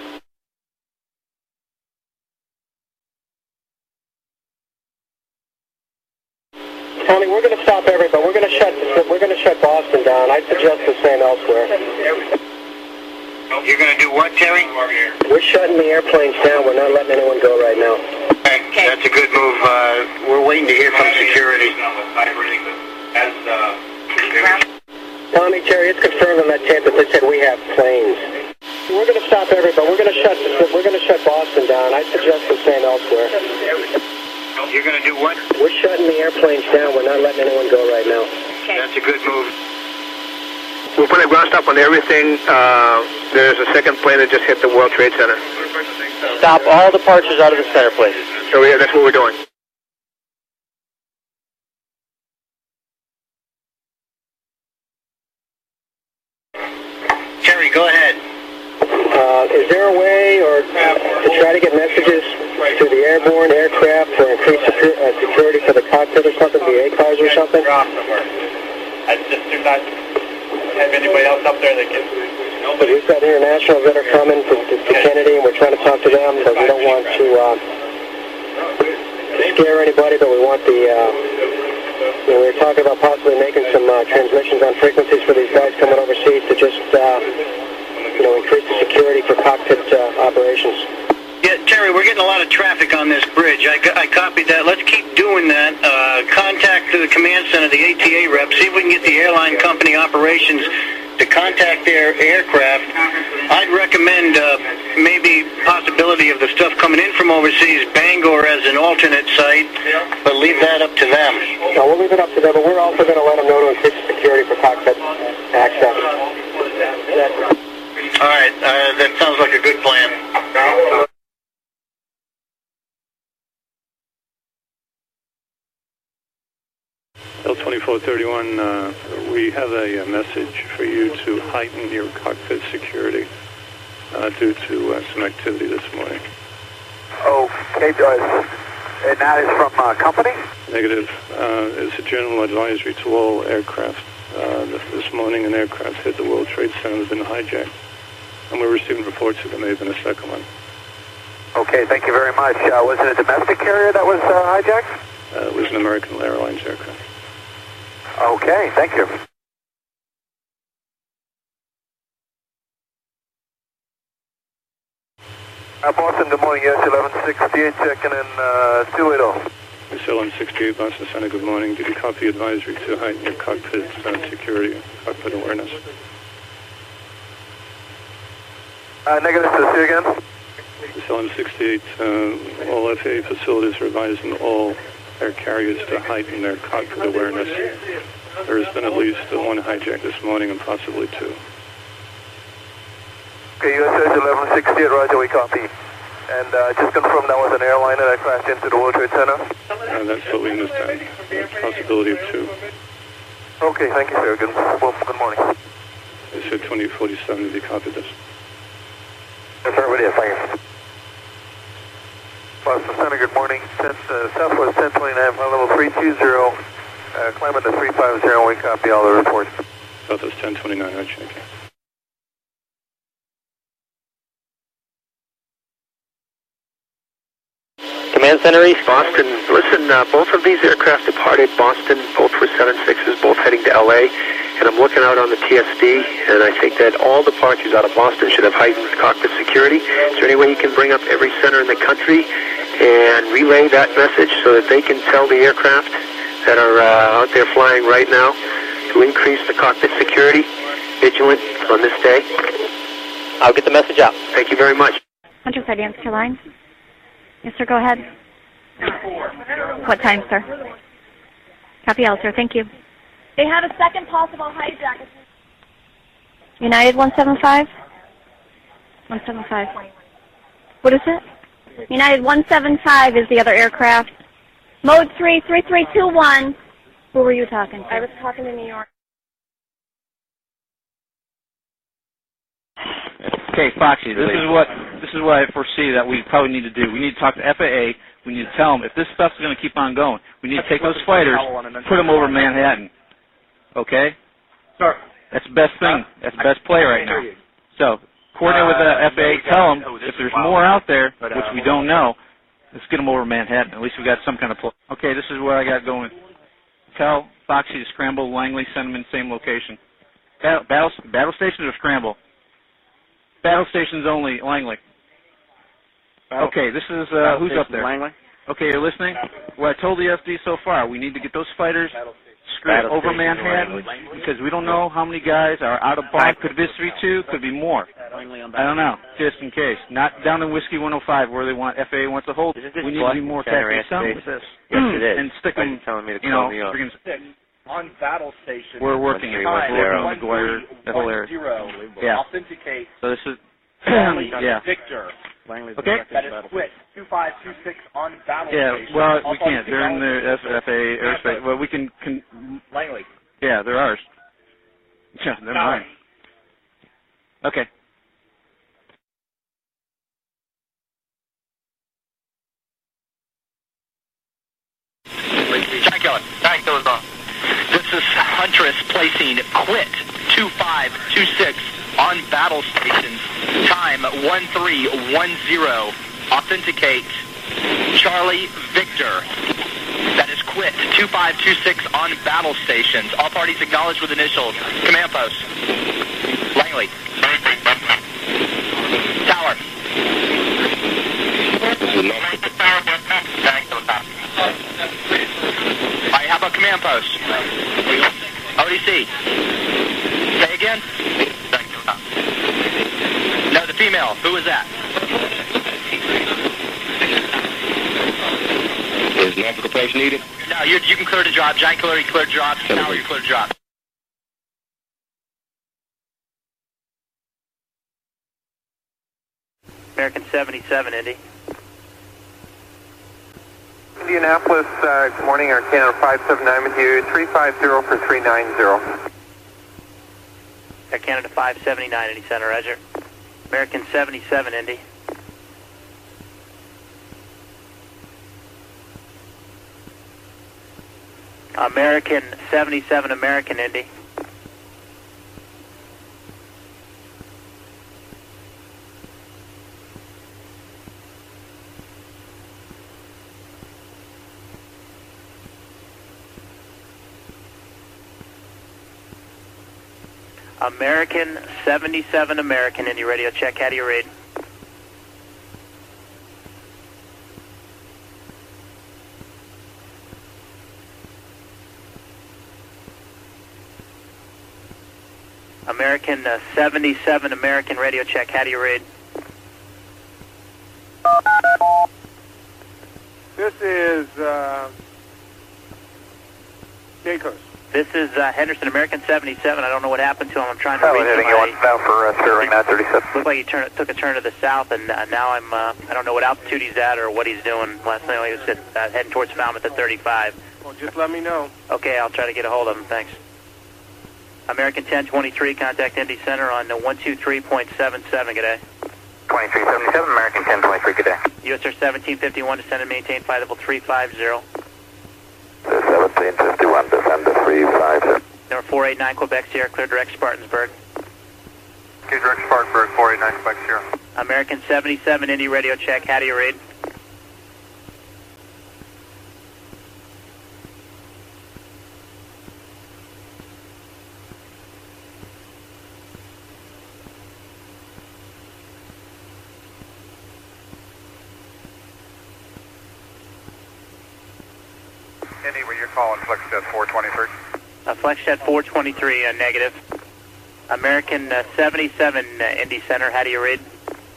Tommy, we're going to stop everybody. We're going to shut Boston down. I'd suggest the same elsewhere. You're going to do what, Terry? We're shutting the airplanes down. We're not letting anyone go right now. Okay. That's a good move. We're waiting to hear from security. Tommy, Terry, it's confirmed on that tape that they said we have planes. We're going to stop everybody. We're going to shut Boston down. I'd suggest the same elsewhere. You're going to do what? We're shutting the airplanes down. We're not letting anyone go right now. That's a good move. We'll put a ground stop on everything. There's a second plane that just hit the World Trade Center. Stop all departures out of the center, please. So yeah, that's what we're doing. Terry, go ahead. Is there a way or to try to get messages to the airborne aircraft for increased security for the cockpit or something, the ACARs or something? I just do not have anybody else up there that can... But we've got internationals that are coming to Kennedy, and we're trying to talk to them, but we don't want to scare anybody, but we want the... we were talking about possibly making some transmissions on frequencies for these guys coming overseas to just, increase the security for cockpit operations. Yeah, Terry, Jerry, we're getting a lot of traffic on this bridge. I copied that. Let's keep doing that. Contact the command center, the ATA rep, see if we can get the airline company operations to contact their aircraft. I'd recommend maybe possibility of the stuff coming in from overseas, Bangor as an alternate site, but leave that up to them. No, we'll leave it up to them, but we're also going to let them know to increase security for cockpit access. All right, that sounds like a good plan. L2431, we have a message for you to heighten your cockpit security due to some activity this morning. Okay, and that is from company? Negative. It's a general advisory to all aircraft. This morning an aircraft hit the World Trade Center and has been hijacked. And we're receiving reports that there may have been a second one. Okay, thank you very much. Was it a domestic carrier that was hijacked? It was an American Airlines aircraft. Okay, thank you. Boston, good morning. Yes, 1168, checking in 280. It's 1168, Boston Center, good morning. Did you copy advisory to heighten your cockpit security, cockpit awareness? Negative, so see again? It's 1168, all FAA facilities are advising all air carriers to heighten their cockpit awareness. There has been at least one hijack this morning and possibly two. Okay, USS 1168, roger, we copy. And just confirm that was an airliner that crashed into the World Trade Center? That's what we understand. Possibility of two. Okay, thank you, sir. Good morning. They said 2047, did you copy this? Yes, sir, it is, thank you. Boston Center, good morning. Southwest 1029, level 320, climbing to 350, we copy all the reports. Southwest 1029, roger, okay. Command Center East, Boston. Listen, both of these aircraft departed Boston. Both were 76s, both heading to LA. And I'm looking out on the TSD, and I think that all departures out of Boston should have heightened cockpit security. Is there any way you can bring up every center in the country and relay that message so that they can tell the aircraft that are out there flying right now to increase the cockpit security, vigilant on this day? I'll get the message out. Thank you very much. Hunter Flight Answer Line. Yes, sir, go ahead. What time, sir? Copy all, sir. Thank you. They have a second possible hijack. United 175? 175. What is it? United 175 is the other aircraft. Mode 3, 3321. Who were you talking to? I was talking to New York. Okay, Foxy, this is what I foresee that we probably need to do. We need to talk to FAA. We need to tell them if this stuff's going to keep on going, we need to take those fighters, put them over Manhattan. Okay? Sir. That's the best thing. That's the best play right now. So, coordinate with the FAA. Tell them if there's more out there, which we don't know, let's get them over Manhattan. At least we got some kind of play. Okay, this is where I got going. Tell Foxy to scramble Langley, send them in the same location. Battle stations or scramble? Battle stations only, Langley. Okay, this is, who's up there? Langley. Okay, you're listening? What I told the FD so far, we need to get those fighters over Manhattan because we don't know how many guys are out of box. Could be 3-2, could be more. I don't know, just in case. Not down in Whiskey 105 where they want FAA wants to hold. We need to be more tactical with this. Yes, it is. And stick them, telling me to you know, on battle station. We're working it. We're working with Dwyer, the whole area. Yeah. Authenticate. So this is yeah. Victor. Okay. That is quit. 2526 on battle yeah. station. Well, we can't. They're in the FAA airspace. Well, we can. Langley. Yeah, they're ours. Yeah, they're mine. Okay. Tank goes on. This is Huntress placing quit 2526 on battle stations. Time 1310. Authenticate Charlie Victor. That is quit 2526 on battle stations. All parties acknowledged with initials. Command post. Langley. Tower. All right, how about command post? ODC. Say again? No, the female. Who was that? Is nautical approach needed? No, you can clear the drop. Giant Killer, you clear the drop. Tower, you clear the drop. American 77, Indy. Indianapolis, good morning, Air Canada 579 with you, 350 for 390. Air Canada 579, Indy Center, Roger. American 77, Indy. American 77, American, Indy. American 77, American, Indy radio check. How do you read? American 77, American radio check. How do you read? This is Jacobs. This is Henderson, American 77. I don't know what happened to him. I'm trying to read heading somebody. south for Sterling 937. Looked like he took a turn to the south, and now I don't know what altitude he's at or what he's doing. Last night he was heading towards Falmouth at 35. Well, just let me know. Okay, I'll try to get a hold of him. Thanks. American 1023, contact Indy Center on 123.77. Good day. 2377, American 1023, good day. US Air 1751, descend and maintain flight level 350. 1751, descend to 350. Number 489, Quebec Sierra, clear direct Spartansburg. Clear direct Spartanburg, 489, Quebec Sierra. American 77, Indy radio check. How do you read? Indy, where you're calling FlexJet 423? FlexJet 423, negative. American 77, Indy Center. How do you read?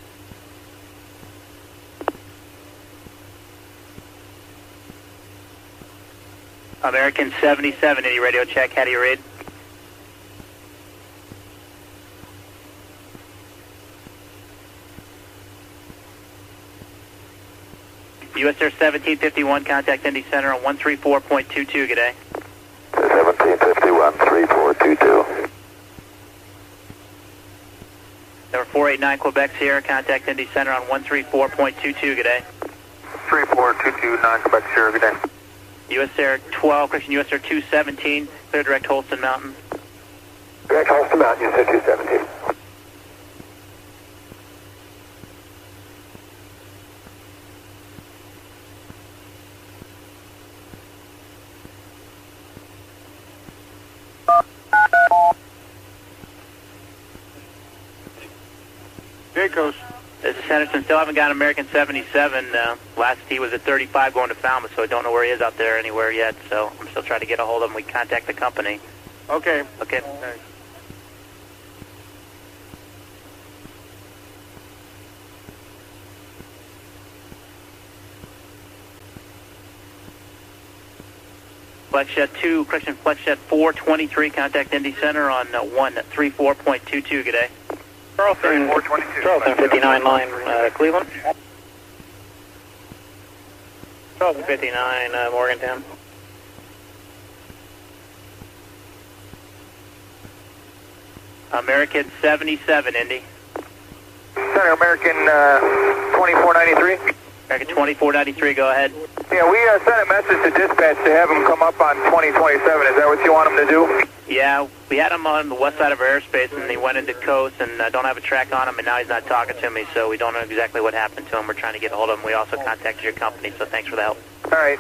American 77, Indy radio check. How do you read? US Air 1751, contact Indy Center on 134.22. Good day. 1751, 3422. Number 489, Quebec Sierra, contact Indy Center on 134.22. Good day. 34229, Quebec Sierra, good day. US Air 12, Christian US Air 217, clear direct Holston Mountain. Direct Holston Mountain, US Air 217. Jacobs. This is Henderson. Still haven't got American 77. Last he was at 35 going to Falmouth, so I don't know where he is out there anywhere yet. So I'm still trying to get a hold of him. We contact the company. Okay. Okay. Thanks. FlexJet 2, Christian FlexJet 423, contact Indy Center on 134.22. Good day. Charleston 422. Charleston 59 line, Cleveland. Charleston 59, Morgantown. American 77, Indy. Center, American 2493. American 2493, go ahead. Yeah, we sent a message to dispatch to have him come up on 2027. Is that what you want him to do? Yeah, we had him on the west side of our airspace, and he went into coast, and don't have a track on him, and now he's not talking to me, so we don't know exactly what happened to him. We're trying to get a hold of him. We also contacted your company, so thanks for the help. All right.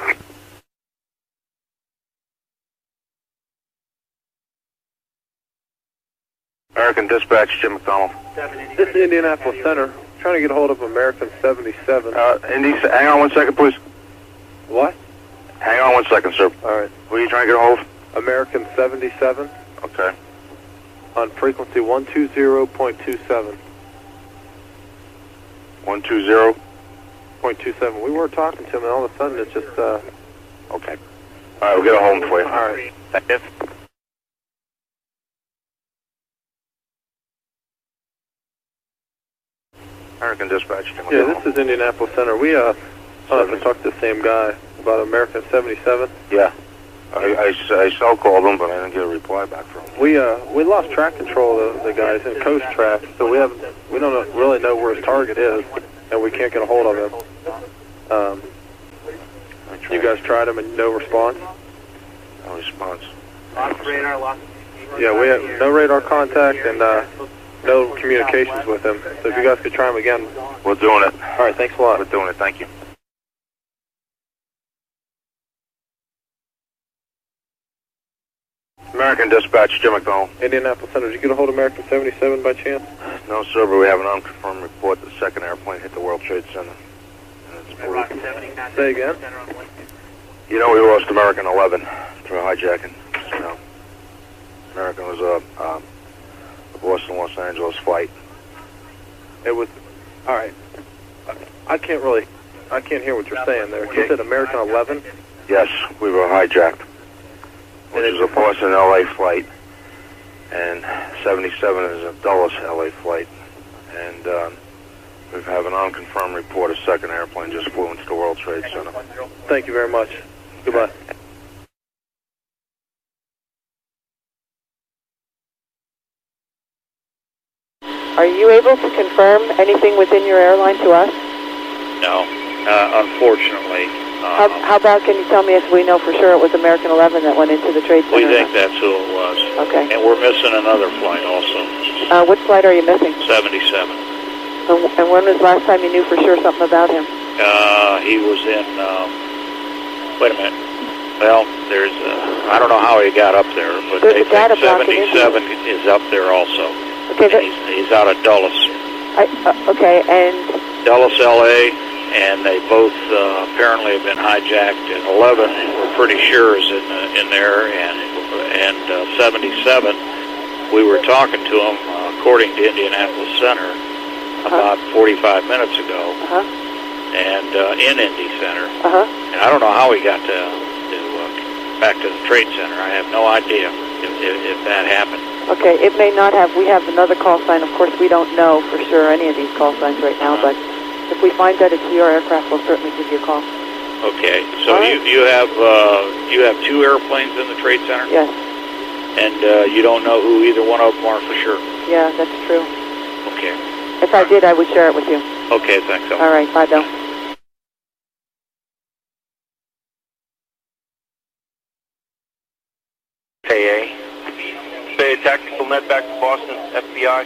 American Dispatch, Jim McDonald. This is Indianapolis Center. Trying to get a hold of American 77. Indy, hang on 1 second, please. What? Hang on 1 second, sir. All right. Who are you trying to get a hold of? American 77 Okay. on frequency 120.27. 120. 0.27. We were talking to him, and all of a sudden it just, Okay. All right, we'll get a hold for you. All right. Thank you. American Dispatch. Yeah, this is Indianapolis Center. We, I don't know if I talked to the same guy about American 77. Yeah. I cell called him, but I didn't get a reply back from him. We lost track control of the guys in coast track, so we don't really know where his target is, and we can't get a hold of him. You guys tried him and no response? No response. Lost radar, lost. Yeah, we had no radar contact and no communications with him. So if you guys could try him again. We're doing it. All right, thanks a lot. We're doing it. Thank you. American Dispatch, Jim McDonald. Indianapolis Center. Did you get a hold of American 77 by chance? No, sir, but we have an unconfirmed report that the second airplane hit the World Trade Center. Say again? You know, we lost American 11 through hijacking. You know, American was a Boston-Los Angeles flight. It was, all right. I can't hear what you're saying there. You said American 11? Yes, we were hijacked, which is a Boston-LA flight, and 77 is a Dulles-LA flight, and we have an unconfirmed report a second airplane just flew into the World Trade Center. Thank you very much. Goodbye. Are you able to confirm anything within your airline to us? No, unfortunately. How about, can you tell me if we know for sure it was American 11 that went into the Trade Center? We think that's who it was. Okay. And we're missing another flight also. Which flight are you missing? 77. And when was the last time you knew for sure something about him? He was in, wait a minute. Well, there's, I don't know how he got up there, but they think 77 is up there also. Okay, he's out of Dulles. Okay, and... Dulles, L.A., and they both apparently have been hijacked. And 11, we're pretty sure is in there, and 77, we were talking to him, according to Indianapolis Center, about 45 minutes ago, and in Indy Center. And I don't know how he got back to the Trade Center. I have no idea if that happened. Okay, it may not have. We have another call sign. Of course, we don't know for sure any of these call signs right now, but if we find that it's your aircraft, we'll certainly give you a call. Okay, so you have two airplanes in the Trade Center? Yes. And you don't know who either one of them are for sure? Yeah, that's true. Okay. If I did, I would share it with you. Okay, thanks. All right, bye, Bill. KA. Say tactical net back to Boston, FBI.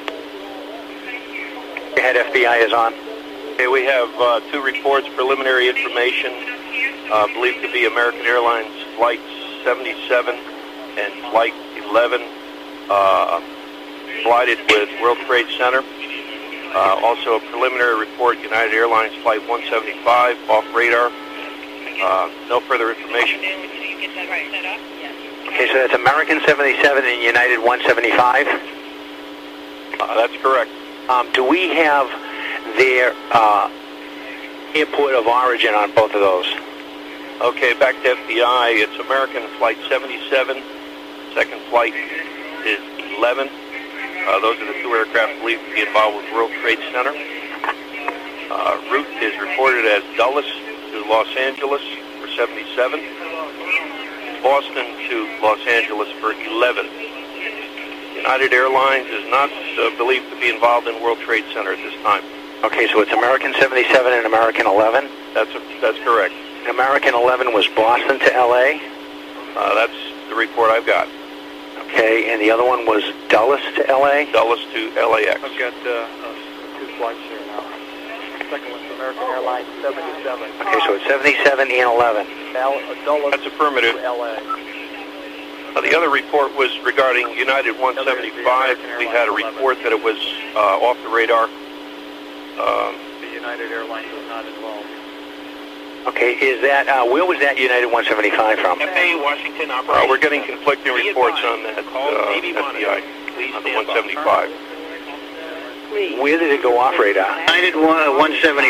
Head FBI is on. Okay, we have two reports, preliminary information, believed to be American Airlines Flight 77 and Flight 11, collided with World Trade Center. Also a preliminary report, United Airlines Flight 175, off radar. No further information. Okay, so that's American 77 and United 175? That's correct. Do we have their input of origin on both of those? Okay, back to FBI. It's American Flight 77. Second flight is 11. Those are the two aircraft believed to be involved with World Trade Center. Route is reported as Dulles to Los Angeles for 77. Boston to Los Angeles for 11. United Airlines is not believed to be involved in World Trade Center at this time. Okay, so it's American 77 and American 11? That's correct. American 11 was Boston to L.A.? That's the report I've got. Okay, and the other one was Dulles to L.A.? Dulles to LAX. I've got two flights here now. Second one's American Airlines 77. Okay, so it's 77 and 11. That's affirmative. LA. The other report was regarding United 175. We had a report that it was off the radar. The United Airlines was not involved. Okay, is that, where was that United 175 from? FAA Washington operation. We're getting conflicting reports on that FBI, on the 175. Where did it go off radar? United 170.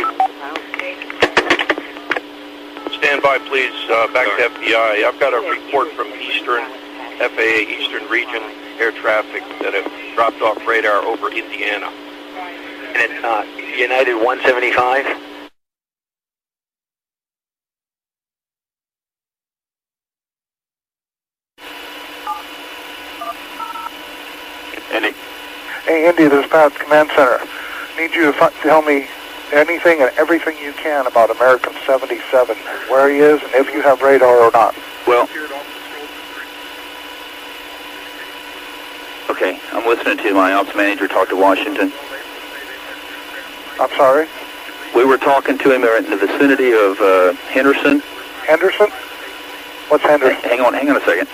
Stand by, please. Back to FBI. I've got a report from FAA Eastern Region air traffic that have dropped off radar over Indiana. And it's United 175? Hey, Indy, this is Pat, Command Center. Need you to tell me anything and everything you can about American 77, where he is, and if you have radar or not. Well, okay, I'm listening to my ops manager talk to Washington. I'm sorry? We were talking to him in the vicinity of Henderson. Henderson? What's Henderson? Hang on a second.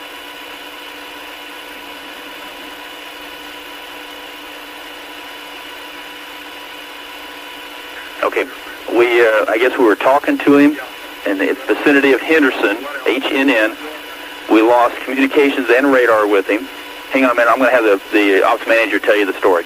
Okay, I guess we were talking to him in the vicinity of Henderson, HNN. We lost communications and radar with him. Hang on a minute, I'm going to have the ops manager tell you the story.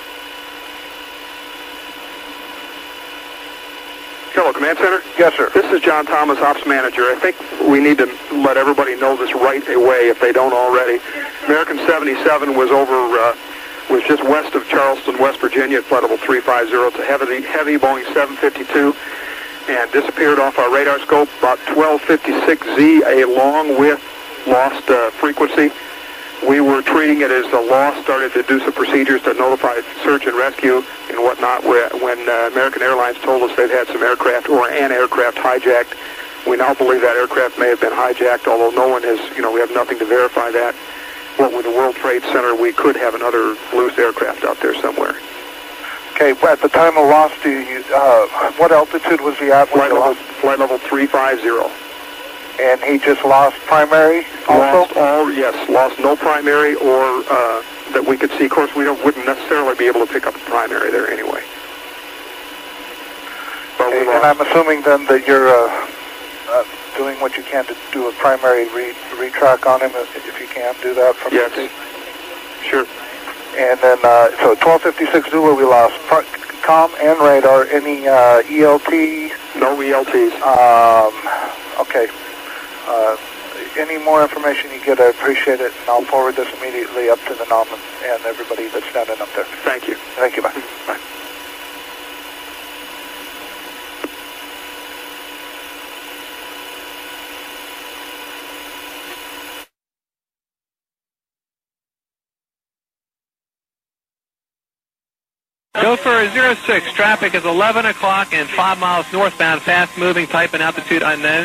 Hello, Command Center? Yes, sir. This is John Thomas, Ops Manager. I think we need to let everybody know this right away if they don't already. American 77 was was just west of Charleston, West Virginia at flight level 350. It's a heavy Boeing 752 and disappeared off our radar scope about 1256Z, along with lost frequency. We were treating it as a loss, started to do some procedures to notify search and rescue and whatnot when American Airlines told us they'd had some aircraft or an aircraft hijacked. We now believe that aircraft may have been hijacked, although no one has, we have nothing to verify that. What with the World Trade Center, we could have another loose aircraft out there somewhere. Okay, at the time of loss, what altitude was he at? Flight level 350. And he just lost primary also? Lost no primary or that we could see. Of course, we wouldn't necessarily be able to pick up a primary there anyway. But okay, and I'm assuming then that you're doing what you can to do a primary retrack on him, if you can do that from yes. Sure. And then, so 1256 Zulu, we lost comm and radar. Any ELT? No ELTs. Okay. Any more information you get, I appreciate it, and I'll forward this immediately up to the NOM and everybody that's standing up there. Thank you. Thank you, bye. Bye. Go for 06. Traffic is 11 o'clock and 5 miles northbound, fast moving, type and altitude unknown.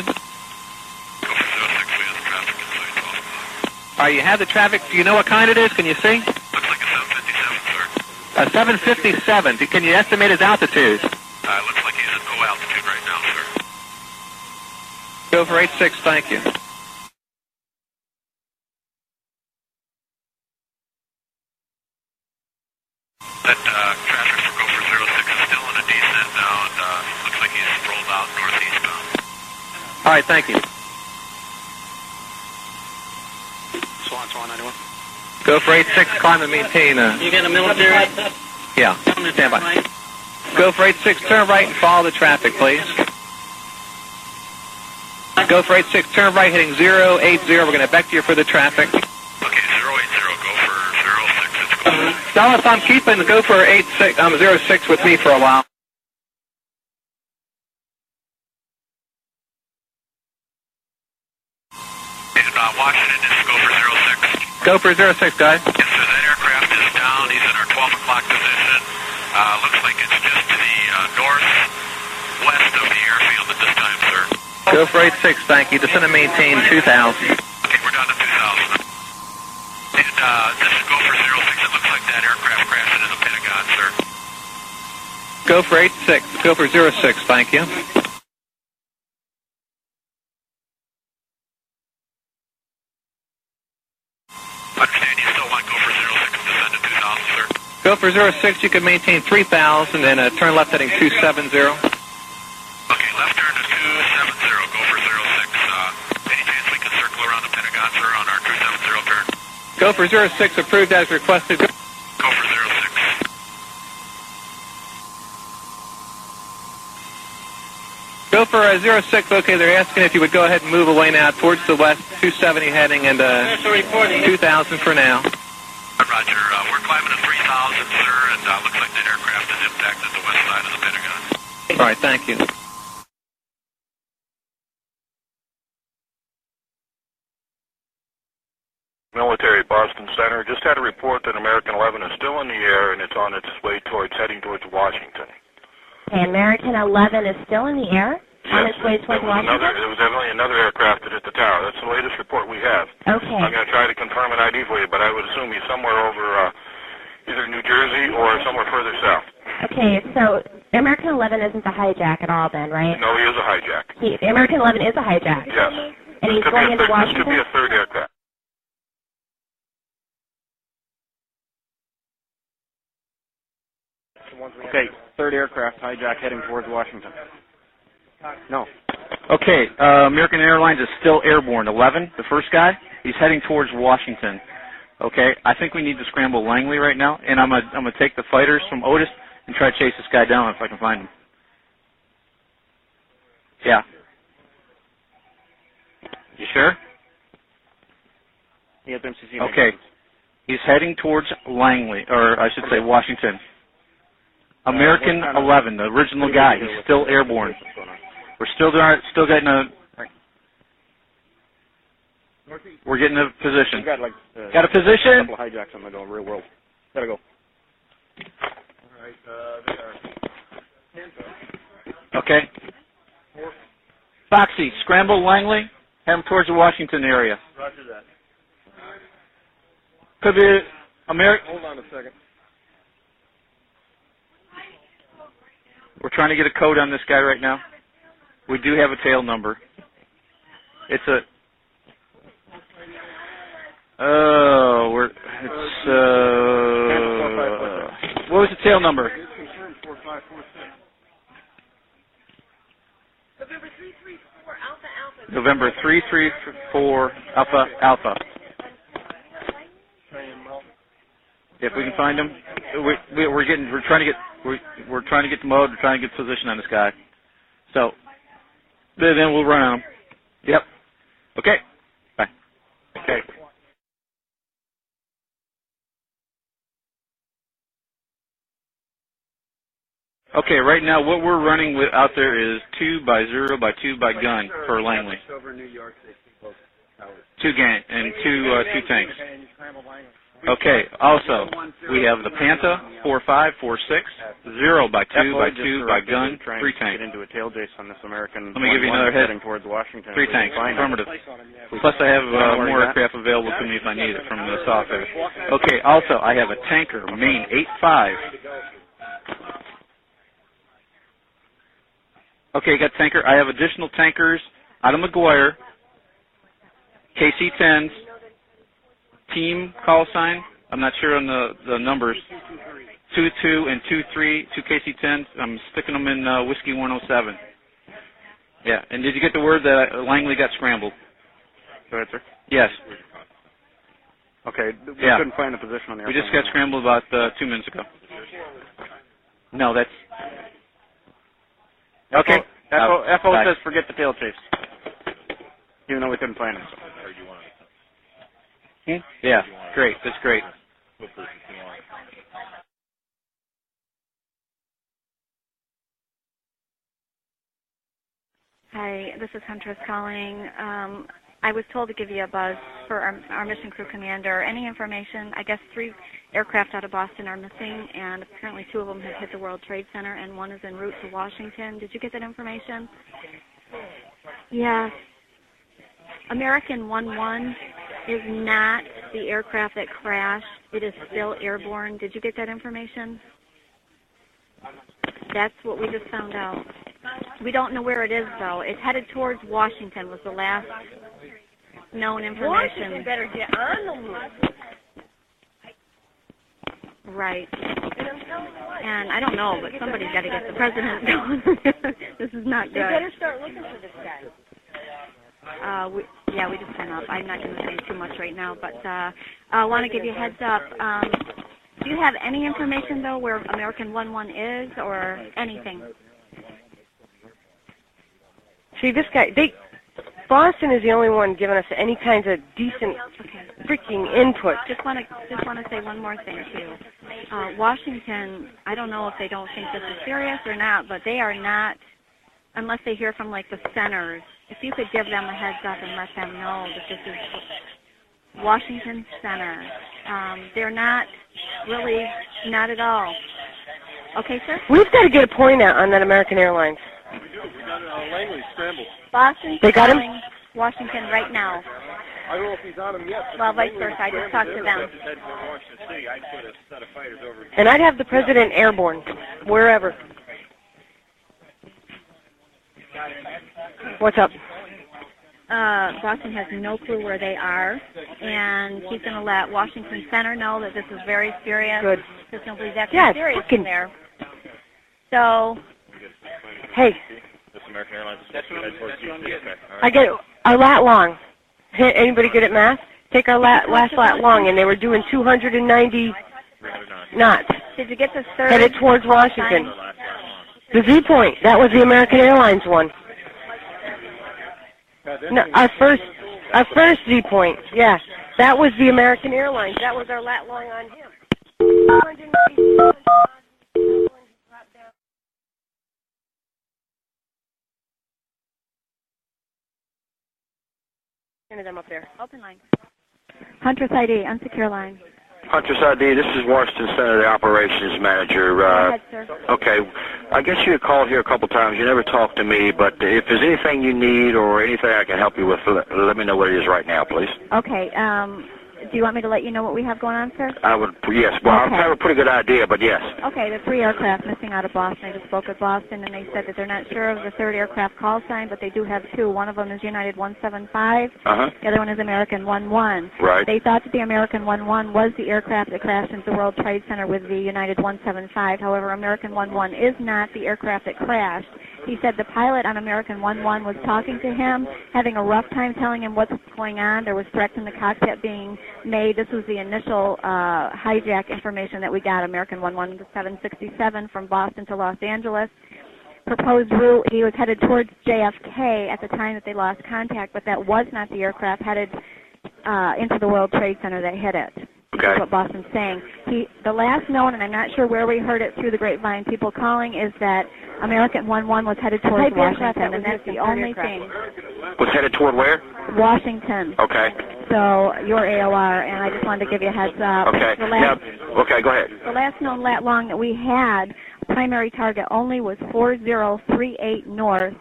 All right, you have the traffic. Do you know what kind it is? Can you see? Looks like a 757, sir. A 757. Can you estimate his altitude? Looks like he's at low altitude right now, sir. Go for 86. Thank you. That traffic for Gopher 06 is still in a descent now, and looks like he's rolled out northeastbound. All right, thank you. Swan 91. Go for 86, climb and maintain. You got a military? Yeah, stand by. Go for 86, turn right and follow the traffic, please. Go for 86, turn right, heading 080. We're going to vector you for the traffic. Okay, 080, go for 06. It's going. Dallas, I'm keeping the Gopher 06 with me for a while. Washington, this is Gopher 06. Gopher 06, guys. Yes, sir, that aircraft is down. He's in our 12 o'clock position. Looks like it's just to the northwest of the airfield at this time, sir. Gopher 86, thank you. Descend and maintain 2,000. Okay, we're down to 2,000. And this is Gopher 06. It looks like that aircraft crashed into the Pentagon, sir. Gopher 86, Gopher 06, thank you. Understand, you still want Gopher 06 to descend to 2,000, sir? Gopher 06, you can maintain 3,000 and turn left heading 270. Okay, left turn to 270. Gopher 06 approved as requested. Gopher 06. Gopher 06, okay, they're asking if you would go ahead and move away now towards the west, 270 heading, and 2,000 for now. Roger. We're climbing to 3,000, sir, and looks like that aircraft is impacted the west side of the Pentagon. All right, thank you. Military Boston Center. Just had a report that American 11 is still in the air and it's on its way heading towards Washington. Okay, American 11 is still in the air on its way towards Washington? There was evidently another aircraft that hit the tower. That's the latest report we have. Okay. I'm going to try to confirm an ID for you, but I would assume he's somewhere over either New Jersey or somewhere further south. Okay, so American 11 isn't the hijack at all then, right? No, he is a hijack. American 11 is a hijack? Yes. And he's going into Washington? This could be a third aircraft. Okay, third aircraft hijack heading towards Washington. No. Okay, American Airlines is still airborne. 11, the first guy, he's heading towards Washington. Okay, I think we need to scramble Langley right now, and I'm gonna take the fighters from Otis and try to chase this guy down if I can find him. Yeah. You sure? He has MCC. Okay. He's heading towards Langley, or I should say Washington. American 11, the original guy, he's still airborne. We're still getting a. We're getting a position. Got a position? A couple of hijacks on the go, real world. Gotta go. Okay. Foxy, scramble Langley, head him towards the Washington area. Roger that. Could be American. Hold on a second. We're trying to get a code on this guy right now. We do have a tail number. It's a. What was the tail number? November 334 Alpha Alpha. If we can find him, we're trying to get the mode. We're trying to get position on this guy. So then we'll run on him. Yep. Okay. Bye. Okay. Okay, right now what we're running with out there is 2x0 by 2 by gun for Langley. 2 gang and two tanks. Okay, also we have the Panther 4546 0 by 2 by 2 by gun 3 tanks. Get into a tail chase on this American. Let me give you another hit. Heading towards Washington. 3 tanks. Affirmative. Plus I have more aircraft available to me if I need it from the south area. Okay, also I have a tanker, Maine 85. Okay, got tanker. I have additional tankers out of McGuire, KC-10s, team call sign. I'm not sure on the numbers. 2-2 and 2-3, 2 KC-10s. I'm sticking them in Whiskey 107. Yeah, and did you get the word that Langley got scrambled? Go ahead, sir. Yes. Okay, we couldn't find the position on the airplane. We just got scrambled about 2 minutes ago. No, that's... Okay. FO says forget the tail chase. Even though we couldn't find him. Yeah, great. That's great. Hi, this is Huntress calling. I was told to give you a buzz for our mission crew commander. Any information? I guess 3 aircraft out of Boston are missing, and apparently 2 of them have hit the World Trade Center, and 1 is en route to Washington. Did you get that information? Yes. American 11 is not the aircraft that crashed. It is still airborne. Did you get that information? That's what we just found out. We don't know where it is, though. It's headed towards Washington was the last known information. Washington better get on the move. Right. And I don't know, but somebody's got to get the president going. This is not good. They better start looking for this guy. We just hung up. I'm not going to say too much right now, but I want to give you a heads up. Do you have any information, though, where American 11 is or anything? See, this guy, Boston is the only one giving us any kinds of decent freaking input. Just want to say one more thing, too. Washington, I don't know if they don't think this is serious or not, but they are not, unless they hear from, like, the centers. If you could give them a heads up and let them know that this is Washington Center. They're not really, not at all. Okay, sir? We've got to get a point out on that American Airlines. We do. We got Langley scrambled. Boston's They got him? calling Washington right now. I don't know if he's on him yet. Well, vice versa. I just talked to them. And I'd have the president airborne, wherever. What's up? Boston has no clue where they are, and he's going to let Washington Center know that this is very serious. Good. Because nobody's actually serious in there. So, hey, This American Airlines is supposed to head towards DC. Okay. All right. I get our lat long. Anybody good at math? Take our last lat long, and they were doing 290 knots. Did you get the third? Headed towards Washington. The Z point. That was the American Airlines one. No, our first Z point. Yeah, that was the American Airlines. That was our lat long on him. Them up there. Open line. Huntress ID, unsecure line. Huntress ID, this is Washington Center, the operations manager. Go ahead, sir. Okay, I guess you had called here a couple times. You never talked to me, but if there's anything you need or anything I can help you with, let me know what it is right now, please. Okay, do you want me to let you know what we have going on, sir? I would, yes. Well, Okay. I have a pretty good idea, but yes. Okay, the 3 aircraft missing out of Boston. I just spoke with Boston, and they said that they're not sure of the 3rd aircraft call sign, but they do have 2. One of them is United 175. Uh-huh. The other one is American 11. Right. They thought that the American 11 was the aircraft that crashed into the World Trade Center with the United 175. However, American 11 is not the aircraft that crashed. He said the pilot on American 11 was talking to him, having a rough time telling him what's going on. There was threats in the cockpit being made. This was the initial hijack information that we got, American 11 to 767 from Boston to Los Angeles. Proposed route, he was headed towards JFK at the time that they lost contact, but that was not the aircraft headed into the World Trade Center that hit it. Okay. That's what Boston's saying. The last known, and I'm not sure where we heard it through the grapevine, people calling, is that American 11 was headed towards Washington, and that's the only thing. Was headed toward where? Washington. Okay. So, your AOR, and I just wanted to give you a heads up. Okay. Okay, go ahead. The last known lat long that we had, primary target only was 4038 north,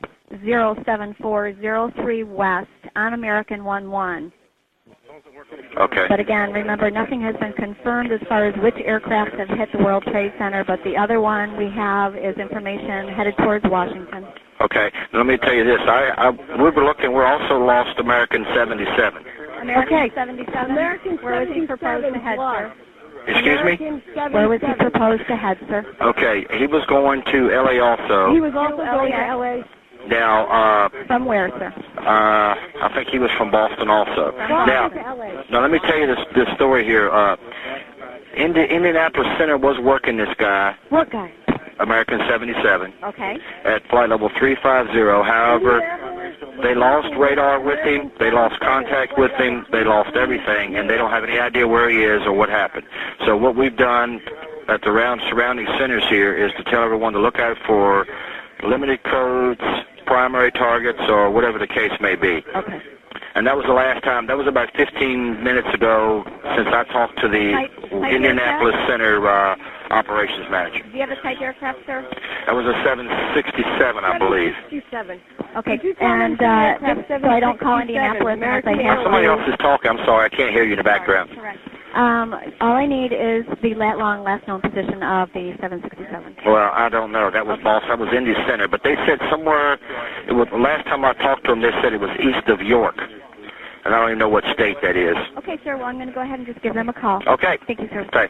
07403 west on American 11. Okay. But again, remember, nothing has been confirmed as far as which aircraft have hit the World Trade Center, but the other one we have is information headed towards Washington. Okay. Now, let me tell you this. We were looking. We're also lost American 77. American 77? Where was he proposed to head, sir? Excuse me? Where was he proposed to head, sir? Okay. He was going to L.A. also. He was also going to L.A. Now, From where, sir? I think he was from Boston also. Now, let me tell you this story here. Indianapolis Center was working this guy. What guy? American 77. Okay. At flight level 350. However, they lost radar with him. They lost contact with him. They lost everything, and they don't have any idea where he is or what happened. So what we've done at the surrounding centers here is to tell everyone to look out for limited codes, primary targets, or whatever the case may be. Okay. And that was the last time. That was about 15 minutes ago since I talked to the Indianapolis Center operations manager. Do you have a type aircraft, sir? That was a 767, I believe. 767. Okay. And just so I don't call Indianapolis unless I have Somebody else is talking. I'm sorry. I can't hear you in the background. Correct. All I need is the lat-long last known position of the 767. Well, I don't know. That was Boston. That was Indy Center. But they said somewhere, the last time I talked to them, they said it was east of York. And I don't even know what state that is. Okay, sir. Well, I'm going to go ahead and just give them a call. Okay. Thank you, sir. Thanks.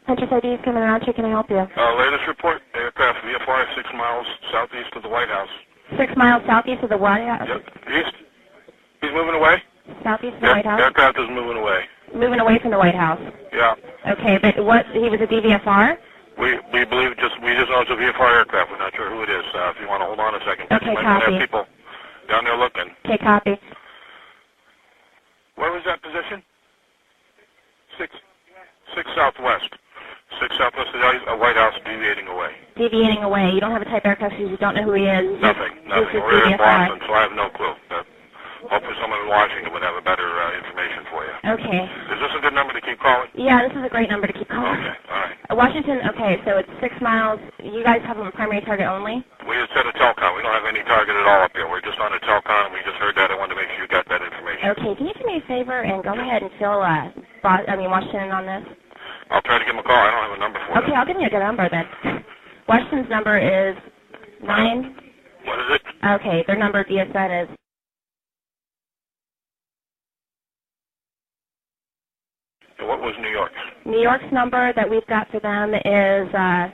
Huntress ID is coming around. Can I help you? Latest report, aircraft VFR 6 miles southeast of the White House. 6 miles southeast of the White House? Yep. East? He's moving away? Southeast of the White House? Aircraft is moving away. Moving away from the White House? Yeah. Okay, but what, he was a DVFR? We believe we just know it's a VFR aircraft. We're not sure who it is. If you want to hold on a second. Okay, might copy. have people down there looking. Okay, copy. Where was that position? 6 southwest. 6 southwest of the White House, deviating away. Deviating away. You don't have a type aircraft because you don't know who he is. Nothing. We're in Boston, so I have no clue. Hopefully someone in Washington would have a better information for you. Okay. Is this a good number to keep calling? Yeah, this is a great number to keep calling. Okay, all right. Washington, okay, so it's 6 miles. You guys have a primary target only? We just set a telcon. We don't have any target at all up here. We're just on a telcon. We just heard that. I wanted to make sure you got that information. Okay, can you do me a favor and go ahead and fill Washington on this? I'll try to give him a call. I don't have a number for Okay, I'll give you a good number then. Washington's number is 9. What is it? Okay, their number DSN is... And what was New York's? New York's number that we've got for them is...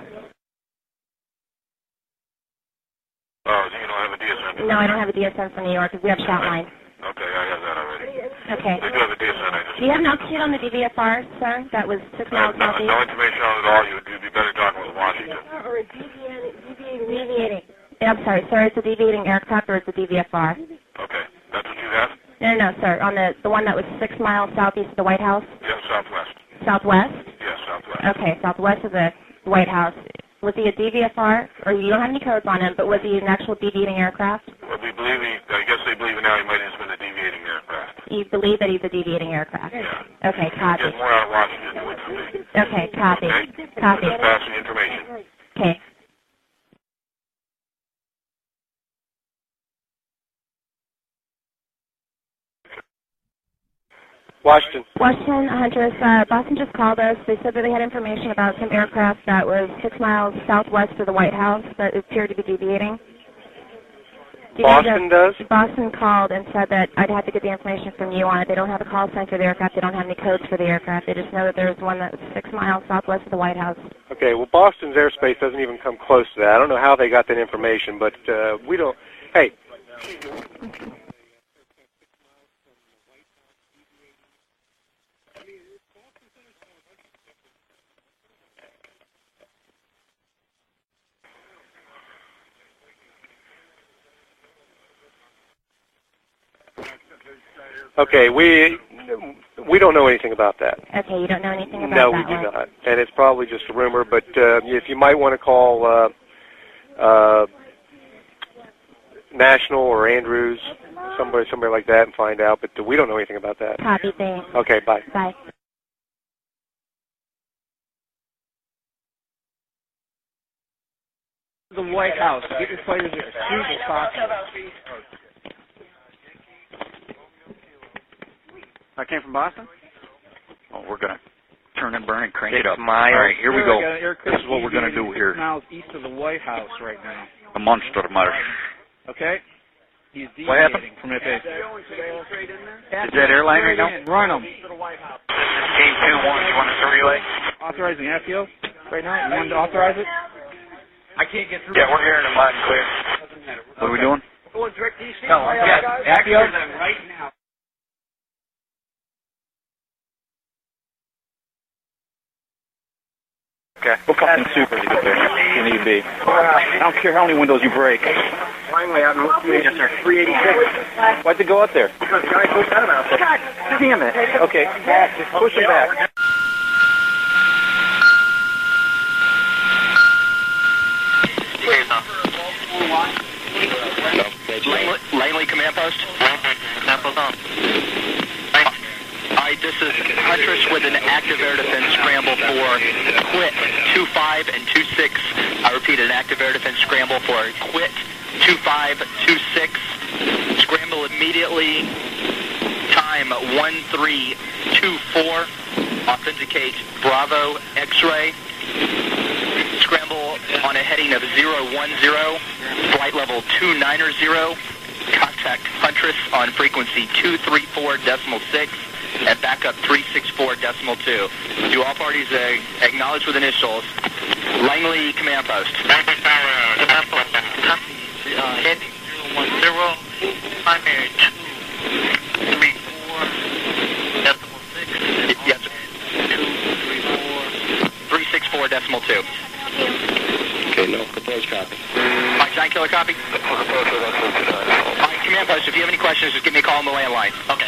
Oh, you don't have a DSN? No, I don't have a DSN for New York because we have Shoutline. Okay, I have that already. Okay. They do have a DSN. Do you have an altitude on the DVFR, sir? That was 6 miles southeast? No information on it at all. You'd be better talking with Washington. Or a deviating. I'm sorry, sir. It's a deviating aircraft or it's a DVFR? Okay. That's what you have? No, sir. On the one that was 6 miles southeast of the White House? Yeah, southwest. Southwest? Yes, southwest. Okay, southwest of the White House. Was he a DVFR? Or you don't have any codes on him, but was he an actual deviating aircraft? Well, I guess they believe now he might have been a deviating aircraft. You believe that he's a deviating aircraft? Yeah. Okay, copy. Get more out of Washington than would for me. Okay, copy. Okay? Copy. Just pass the information. Okay. Washington, Huntress, Boston just called us. They said that they had information about some aircraft that was 6 miles southwest of the White House that appeared to be deviating. Boston does? Boston called and said that I'd have to get the information from you on it. They don't have a call sign for the aircraft. They don't have any codes for the aircraft. They just know that there's one that was 6 miles southwest of the White House. Okay, well, Boston's airspace doesn't even come close to that. I don't know how they got that information, but we don't... Hey. Okay, we don't know anything about that. Okay, you don't know anything about that? No, that we do one? not. And it's probably just a rumor, but if you might want to call National or Andrews, somebody like that, and find out, but we don't know anything about that. Copy, thanks. Okay, bye. Bye. The White House. Get your players there as soon as possible. I came from Boston? Oh, we're going to turn and burn and crank it up. All right, here we go. This is what we're going to do here. 6 miles east of the White House right now. The Monster March. Okay? He's What happened? deviating from FA. Is that airline right now? Run them. Game 2-1, you want to relay? Authorizing FTO right now? You want to authorize it? I can't get through. Yeah, we're hearing them loud and clear. What are we doing? No, FTO right now. Okay. We'll come in super to get there if need be. I don't care how many windows you break. Finally, out in yes, sir. 386. Why'd they go out there? Because the guy pushed out out there. God damn it. Okay, just push him back. Langley Command Post. Command Post on. Alright, this is Huntress with an active air defense scramble for quit 25 and 26. I repeat, an active air defense scramble for quit 2526. Scramble immediately. Time 1324. Authenticate Bravo X-ray. Scramble on a heading of 010. Flight level 290. Contact Huntress on frequency 234.6. at backup 364.2. Do all parties acknowledge with initials. Langley Command Post. Langley Tower, Command Post. Heading 010, primary 234.6. Yes, sir. 364.2. Okay, no proposed copy. All right, Giant Killer, copy. All right, Command Post, if you have any questions, just give me a call on the landline. Okay.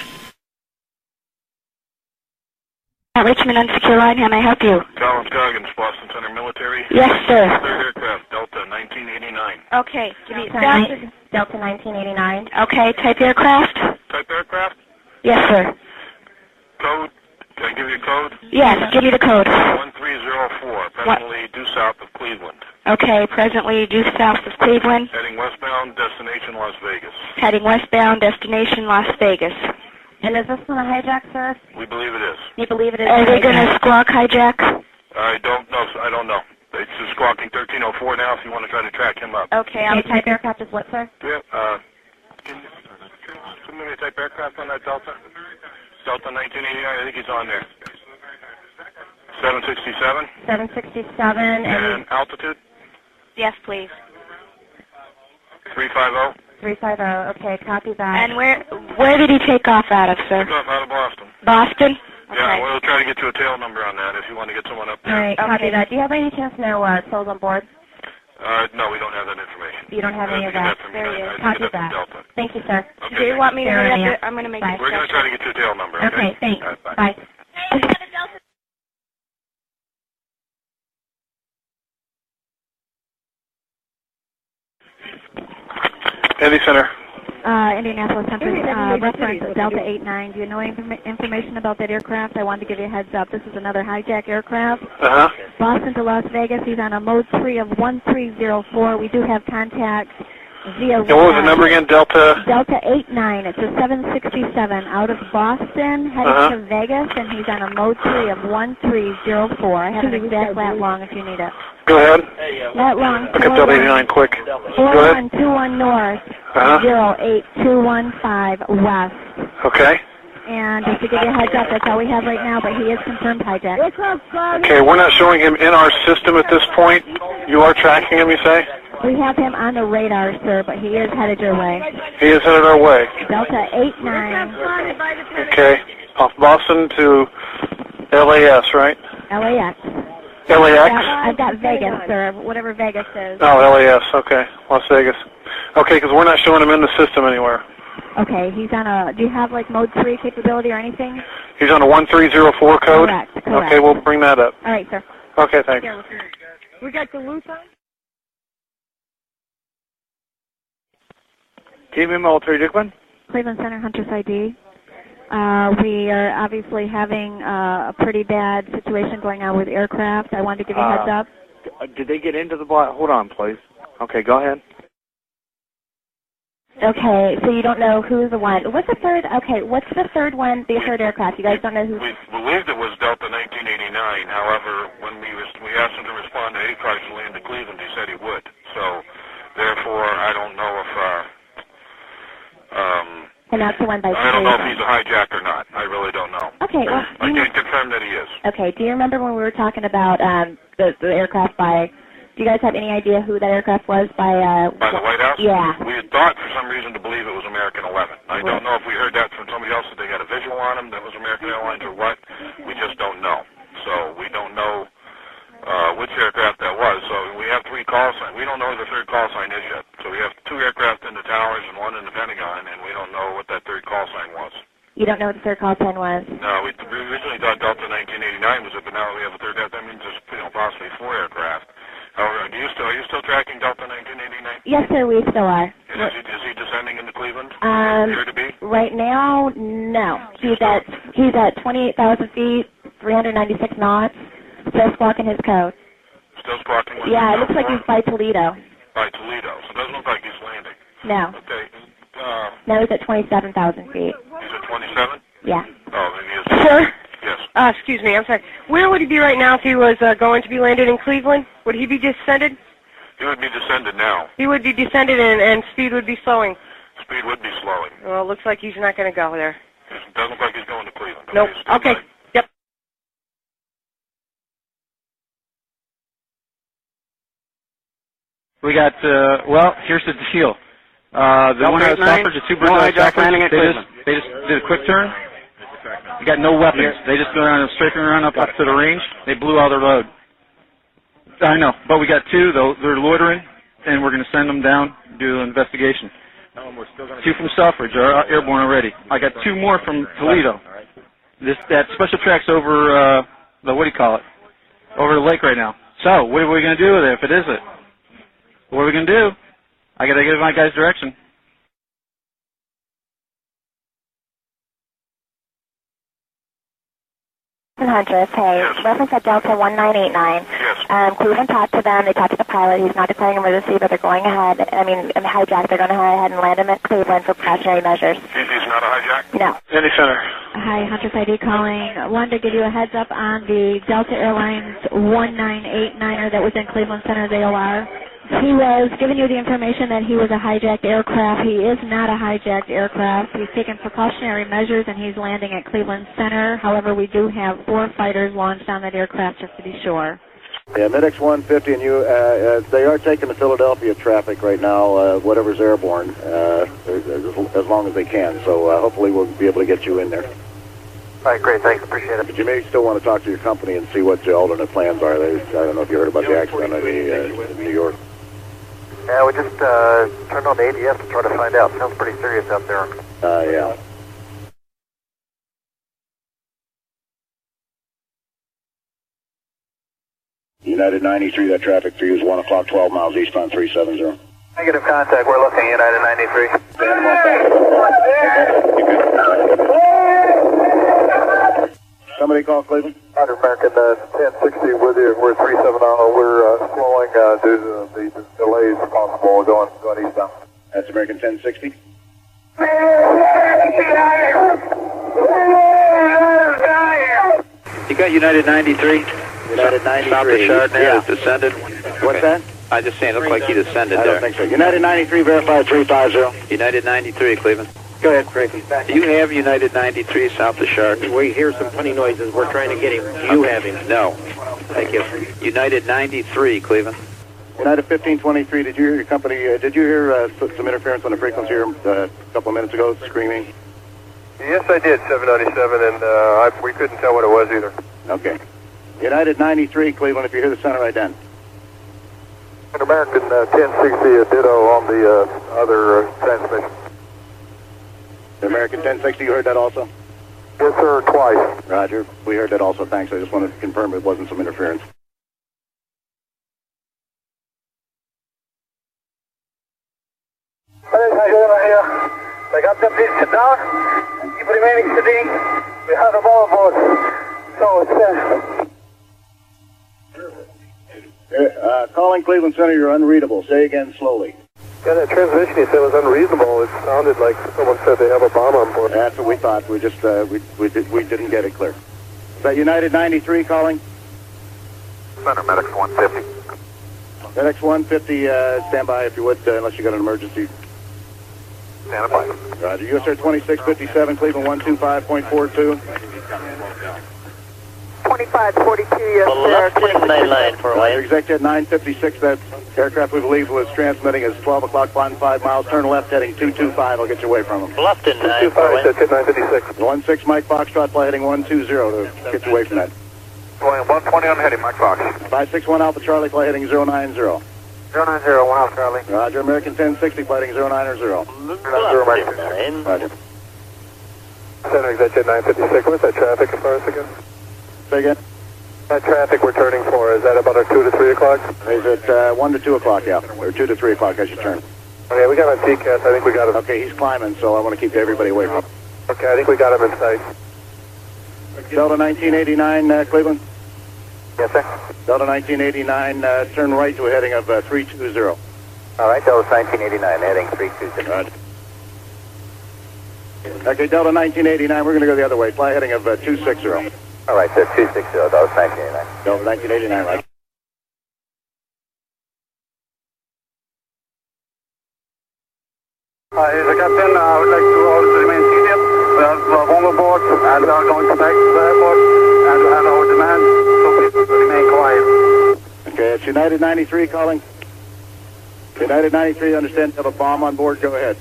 Richmond Unsecure Line, how may I help you? Colin Scoggins, Boston Center Military. Yes, sir. 3rd Aircraft, Delta 1989. Okay, give me Delta 1989. Okay, type aircraft? Type aircraft? Yes, sir. Code? Can I give you a code? Yes, give me the code. 1304, presently due south of Cleveland. Okay, presently due south of Cleveland. Heading westbound, destination Las Vegas. Heading westbound, destination Las Vegas. And is this one a hijack, sir? We believe it is. You believe it is? Are they going to squawk hijack? I don't know. I don't know. It's just squawking 1304 now if you want to try to track him up. Okay, type aircraft is what, sir? Yeah, can you give me a type aircraft on that Delta? Delta 1989, I think he's on there. 767? 767. And altitude? Yes, please. 350? 350, okay, copy that. And where did he take off out of, sir? Took off out of Boston. Boston? Yeah, we'll try to get you a tail number on that if you want to get someone up there. All right, copy that. Do you have any chance to know souls on board? No, we don't have that information. You don't have any of that? There you go. Copy that. Thank you, sir. Okay, do you want me to hurry up? I'm going to make it. We're going to try to get you a tail number, okay? Okay, thanks. All right, bye. Bye. Indy Center. Indianapolis Center, reference Delta 89. Do you know any information about that aircraft? I wanted to give you a heads up. This is another hijack aircraft. Uh-huh. Boston to Las Vegas. He's on a mode 3 of 1304. We do have contact via... And what was the number again? Delta? Delta 89. It's a 767 out of Boston, heading to Vegas, and he's on a mode 3 of 1304. I have an exact lat long if you need it. Go ahead. Lat long. Look up Delta 89 quick. 4121 north, 08215 west. Okay. And just to give you a heads up, that's all we have right now, but he is confirmed hijack. Okay, we're not showing him in our system at this point. You are tracking him, you say? We have him on the radar, sir, but he is headed your way. He is headed our way. Delta 89. Okay. Off Boston to LAS, right? LAX. LAX? I've got Vegas, sir, whatever Vegas is. Oh, LAS, okay. Las Vegas. Okay, because we're not showing him in the system anywhere. Okay, he's on a, do you have like mode 3 capability or anything? He's on a 1304 code? Correct. Okay, we'll bring that up. All right, sir. Okay, thanks. We got the loose on? Team Military Dickman? Cleveland Center, Hunter's ID. We are obviously having a pretty bad situation going on with aircraft. I wanted to give you a heads up. Did they get into the block? Hold on, please. Okay, go ahead. Okay, so you don't know who's the one. What's the third? Okay, what's the third one, the third aircraft? You guys don't know who? We believed it was Delta 1989. However, when we asked him to respond to ACARS to land to Cleveland, he said he would. So, therefore, I don't know if... and that's the one by I don't know if he's a hijack or not. I really don't know. Okay, well... I can't confirm that he is. Okay, do you remember when we were talking about the aircraft by... Do you guys have any idea who that aircraft was by the White House? Yeah. We had thought for some reason to believe it was American 11. I don't know if we heard that from somebody else that they got a visual on him that was American Airlines or what. We just don't know. So we don't know which aircraft that was. So we have 3 call signs. We don't know who the third call sign is yet. So we have 2 aircraft in the towers and 1 in the Pentagon, and we don't know what that third call sign was. You don't know what the third call sign was? No, we originally thought Delta 1989 was it, but now we have a third aircraft. That means there's possibly 4 aircraft. Are you still tracking Delta 1989? Yes, sir, we still are. And is he descending into Cleveland? Appear to be? Right now, no. He's at 28,000 feet, 396 knots, still squawking his code. Still squawking? Yeah, it looks like he's by Toledo. By Toledo, so it doesn't look like he's landing. No. Okay. No, he's at 27,000 feet. He's at 27? Yeah. Oh, then he is. Sir? Yes. Excuse me, I'm sorry. Where would he be right now if he was going to be landed in Cleveland? Would he be descended? He would be descended now. He would be descended and speed would be slowing. Speed would be slowing. Well, it looks like he's not going to go there. It doesn't look like he's going to Cleveland. Nope. Okay. Yep. We got, well, here's the deal. The one that was offered to two Brazilian they just did a quick turn. You got no weapons. They just go around and strafing around up to the range. They blew all their load. I know, but we got two, though. They're loitering, and we're going to send them down to do an investigation. Two from Selfridge are airborne already. I got two more from Toledo. That special track's over over the lake right now. So, what are we going to do with it if it isn't? What are we going to do? I got to give my guys direction. 700, hey, reference at Delta 1989. Cleveland talked to them. They talked to the pilot. He's not declaring emergency, but they're going ahead. Hijack. They're going to go ahead and land him at Cleveland for precautionary measures. He's not a hijack? No. Any center. Hi, Huntress ID calling. Wanted to give you a heads up on the Delta Airlines 1989er that was in Cleveland Center's AOR. He was giving you the information that he was a hijacked aircraft. He is not a hijacked aircraft. He's taken precautionary measures, and he's landing at Cleveland Center. However, we do have 4 fighters launched on that aircraft, just to be sure. Yeah, MidX 150 and you, they are taking the Philadelphia traffic right now, whatever's airborne, as long as they can. So hopefully we'll be able to get you in there. All right, great, thanks, appreciate it. But you may still want to talk to your company and see what the alternate plans are. I don't know if you heard about the accident in New York. Yeah, we just turned on the ADS to try to find out. Sounds pretty serious out there. Yeah. United 93, that traffic for you is 1 o'clock, 12 miles eastbound 370. Negative contact, we're looking United 93. Somebody call Cleveland? Roger, American 1060 with you. We're 370. We're slowing due to the delays possible going eastbound. That's American 1060. You got United 93? United 93. South of Chardonnay Yeah. has descended. What's that? I just saying, it looked like he descended I there. don't think so. United 93, verified 350. United 93, Cleveland. Go ahead, Crazy. Do you have United 93 south of Chardonnay? We hear some funny noises. We're trying to get him. Do you have him? No. Thank you. United 93, Cleveland. United 1523, did you hear your company, did you hear some interference on the frequency here a couple of minutes ago, screaming? Yes, I did, 797, and we couldn't tell what it was either. Okay. United 93, Cleveland, if you hear the center ident. American 1060, a ditto on the other transmission. The American 1060, you heard that also? Yes, sir, twice. Roger, we heard that also, thanks. I just wanted to confirm it wasn't some interference. They got them pieces down. Keep remaining sitting. We have them all aboard. So it's calling Cleveland Center, you're unreadable. Say again slowly. Yeah, that transmission you said was unreasonable. It sounded like someone said they have a bomb on board. That's what we thought. We just we didn't get it clear. Is that United 93 calling? Center, Medics 150. Medics 150, stand by if you would, unless you got an emergency. Stand by. Roger. US Air 2657, Cleveland 125.42. 2542, yes, The left in main line for Roger. Executive 956, that aircraft we believe was transmitting is 12 o'clock, 5 miles. Turn left heading 225. I'll get you away from them. Left in 9 for 956. 16 Mike Foxtrot, fly heading 120 to get you away from that. Going 120 on heading, Mike Fox. 561 Alpha Charlie, fly heading 090. 090, 1 Alpha Charlie. Roger, American 1060, flighting 090. Roger. Center Executive 956, what's that traffic as far as again? Say again? That traffic we're turning for, is that about our 2 to 3 o'clock? Is it 1 to 2 o'clock, yeah, or 2 to 3 o'clock as you turn. Okay, we got him on TCAS, I think we got him. Okay, he's climbing, so I want to keep everybody away from him. Okay, I think we got him in sight. Delta 1989, Cleveland? Yes, sir. Delta 1989, turn right to a heading of 320. All right, Delta 1989, heading 320. Roger. Okay, Delta 1989, we're going to go the other way. Fly heading of 260. All right, sir, 260, Delta 1989. Delta 1989, right. As a captain, I would like to always remain seated. We have overboard and we are going to take the airport and we have our demand, so please remain quiet. Okay, it's United 93 calling. United 93, understand you have a bomb on board. Go ahead.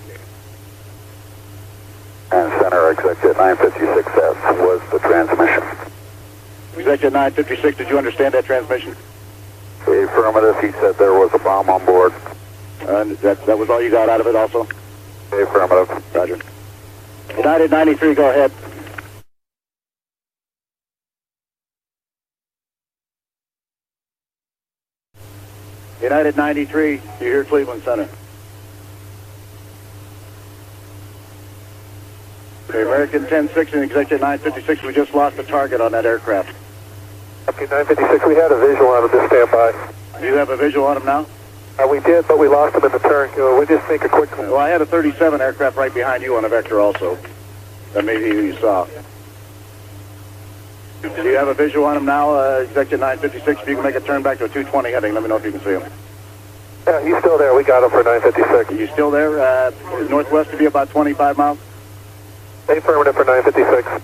And Center Executive 956S was the transmission. Executive 956, did you understand that transmission? Affirmative, he said there was a bomb on board. That was all you got out of it also? Affirmative. Roger. United 93, go ahead. United 93, you hear Cleveland Center. Okay, American 10-6 and Executive 956, we just lost a target on that aircraft. Okay, 956, we had a visual on him, just stand by. You have a visual on him now? We did, but we lost him in the turn. We'll just make a quick... Well, I had a 37 aircraft right behind you on a vector also. That maybe you saw. Do you have a visual on him now, Executive 956? If you can make a turn back to a 220 heading, let me know if you can see him. Yeah, he's still there. We got him for 956. Are you still there? Northwest to be about 25 miles? Affirmative for 956.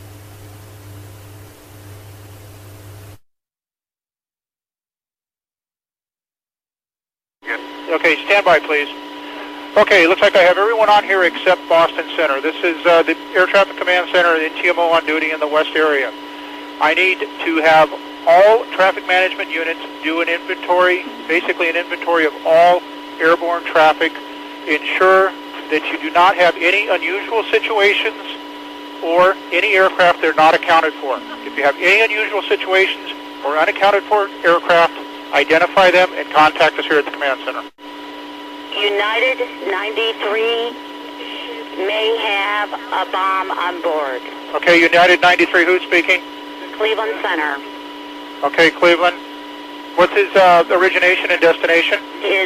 Okay, stand by, please. Okay, looks like I have everyone on here except Boston Center. This is the Air Traffic Command Center and TMO on duty in the west area. I need to have all traffic management units do an inventory, basically an inventory of all airborne traffic. Ensure that you do not have any unusual situations or any aircraft that are not accounted for. If you have any unusual situations or unaccounted for aircraft, identify them and contact us here at the Command Center. United 93 may have a bomb on board. Okay, United 93, who's speaking? Cleveland Center. Okay, Cleveland. What's his origination and destination? Is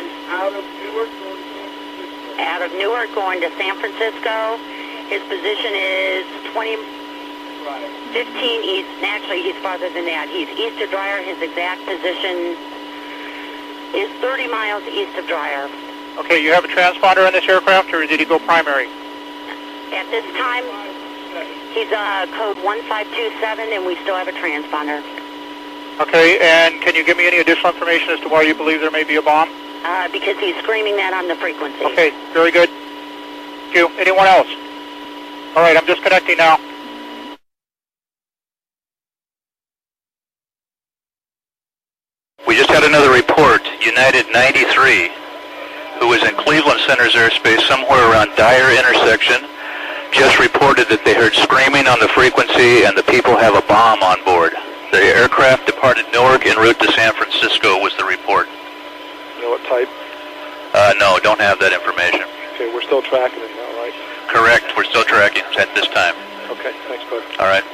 out of Newark going to San Francisco. His position is 15 east. Actually, he's farther than that. He's east of Dreyer. His exact position is 30 miles east of Dreyer. Okay, you have a transponder on this aircraft, or did he go primary? At this time, he's code 1527, and we still have a transponder. Okay, and can you give me any additional information as to why you believe there may be a bomb? Because he's screaming that on the frequency. Okay, very good. Thank you. Anyone else? All right, I'm disconnecting now. We just had another report. United 93, who was in Cleveland Center's airspace somewhere around Dyer intersection, just reported that they heard screaming on the frequency and the people have a bomb on board. The aircraft departed Newark en route to San Francisco was the report. You know what type? No, don't have that information. Okay, we're still tracking it now, right? Correct, we're still tracking at this time. Okay, thanks, bud. All right.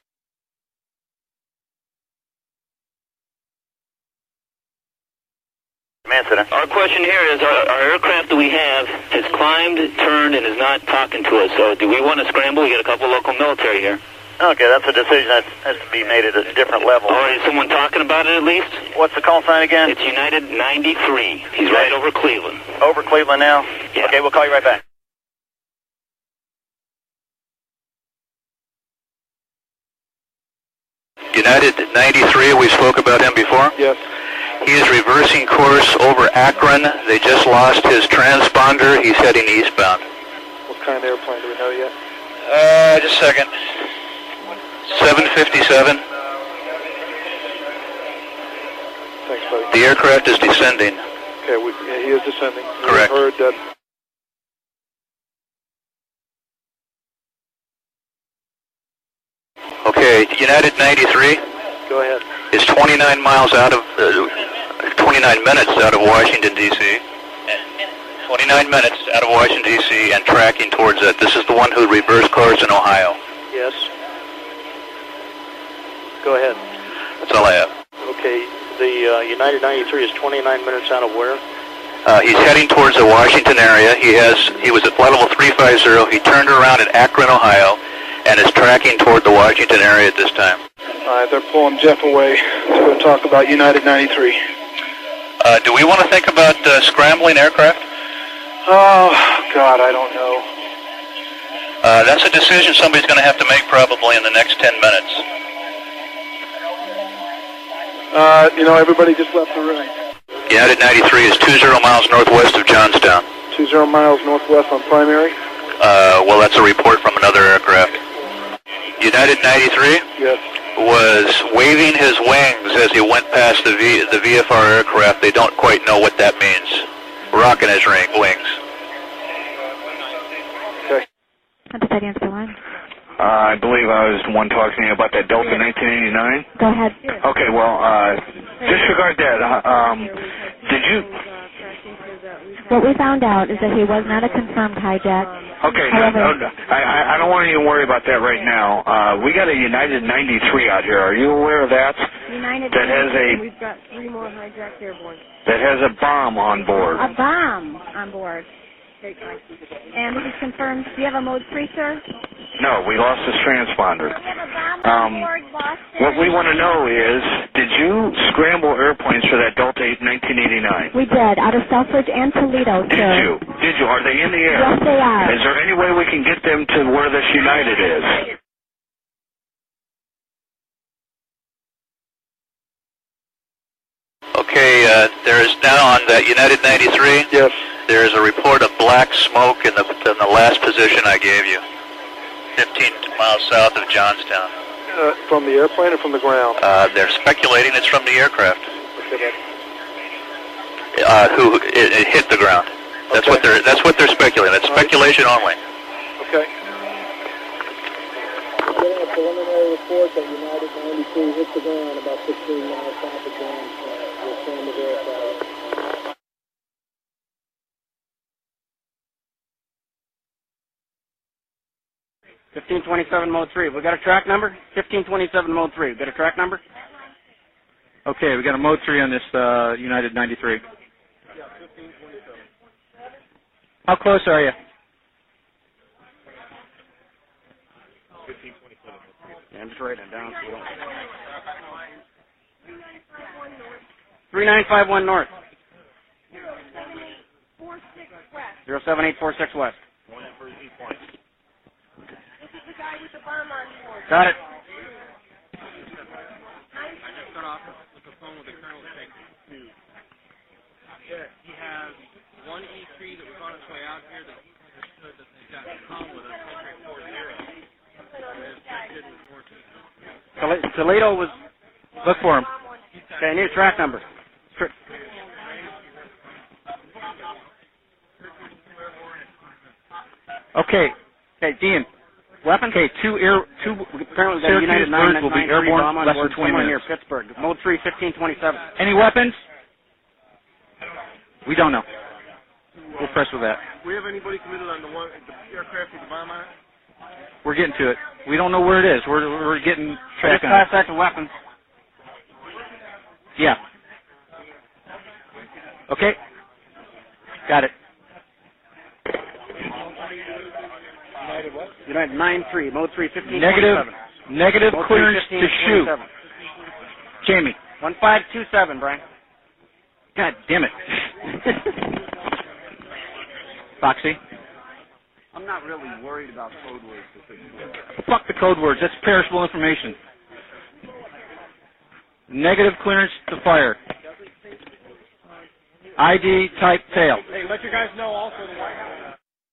Command Center. Our question here is, our aircraft that we have has climbed, turned, and is not talking to us. So do we want to scramble? We got a couple local military here. Okay, that's a decision that has to be made at a different level. Or is someone talking about it at least? What's the call sign again? It's United 93. He's right over Cleveland. Over Cleveland now? Yeah. Okay, we'll call you right back. United 93, we spoke about him before? Yes. He is reversing course over Akron. They just lost his transponder. He's heading eastbound. What kind of airplane, do we know yet? Just a second. 757. Thanks, buddy. The aircraft is descending. Okay, yeah, he is descending. Correct. We heard that. Okay, United 93. Go ahead. Is 29 miles out of, 29 minutes out of Washington, D.C. 29 minutes out of Washington, D.C. and tracking towards it. This is the one who reversed course in Ohio. Yes. Go ahead. That's all I have. Okay, the United 93 is 29 minutes out of where? He's heading towards the Washington area. He was at flight level 350. He turned around at Akron, Ohio, and is tracking toward the Washington area at this time. All right, they're pulling Jeff away to talk about United 93. Do we want to think about scrambling aircraft? Oh, God, I don't know. That's a decision somebody's going to have to make probably in the next 10 minutes. Everybody just left the room. United 93 is 20 miles northwest of Johnstown. 20 miles northwest on primary? Well, that's a report from another aircraft. United 93? Yes. Was waving his wings as he went past the VFR aircraft. They don't quite know what that means. Rocking his wings. Okay. I believe I was the one talking to you about that Delta 1989. Go ahead. Okay, well, disregard that. Did you... What we found out is that he was not a confirmed hijack. Okay, I don't want you to worry about that right now. We got a United 93 out here. Are you aware of that? United that has a... We've got 3 more hijacked airborne. That has a bomb on board. A bomb on board. And this is confirmed. Do you have a mode 3, sir? No, we lost this transponder. We have a bomb on board, Boston. What we want to know is, did you scramble airplanes for that Delta 1989? We did, out of Selfridge and Toledo, sir. Did you? Are they in the air? Yes, they are. Is there any way we can get them to where this United is? Okay, there is now on that United 93. Yes. There is a report of black smoke in the last position I gave you, 15 miles south of Johnstown. From the airplane or from the ground? They're speculating it's from the aircraft. Okay. It hit the ground. That's what they're speculating. That's speculation only. Okay. We got a preliminary report that United 93 hit the ground about 15 miles south of Johnstown. We're trying to verify. 1527 mode 3. We got a track number? 1527 mode 3. We got a track number? Okay, we got a mode 3 on this United 93. How close are you? 1527. Yeah, I'm just writing it down so we don't... 3951 north. 07846 west. Got it. I just got off with the phone with the colonel to he has one E3 that was on its way out here that he understood that they got a call with a country 40. Toledo was... Look for him. Okay, I need a track number. Okay, Dean. Weapon? Okay, two apparently the United birds will be airborne less than 20 minutes. Near Pittsburgh. Mode 3, 1527. Any weapons? We don't know. We'll press with that. We have anybody committed on the aircraft with the bomb on it? We're getting to it. We don't know where it is. We're getting track Just on it. pass that to weapons. Yeah. Okay. Got it. United 93, mode 3, 1527. Negative mode clearance 3, to shoot. Jamie. 1527, Brian. God damn it. Foxy. I'm not really worried about code words. Fuck the code words. That's perishable information. Negative clearance to fire. ID type tail. Hey, let your guys know also the White House.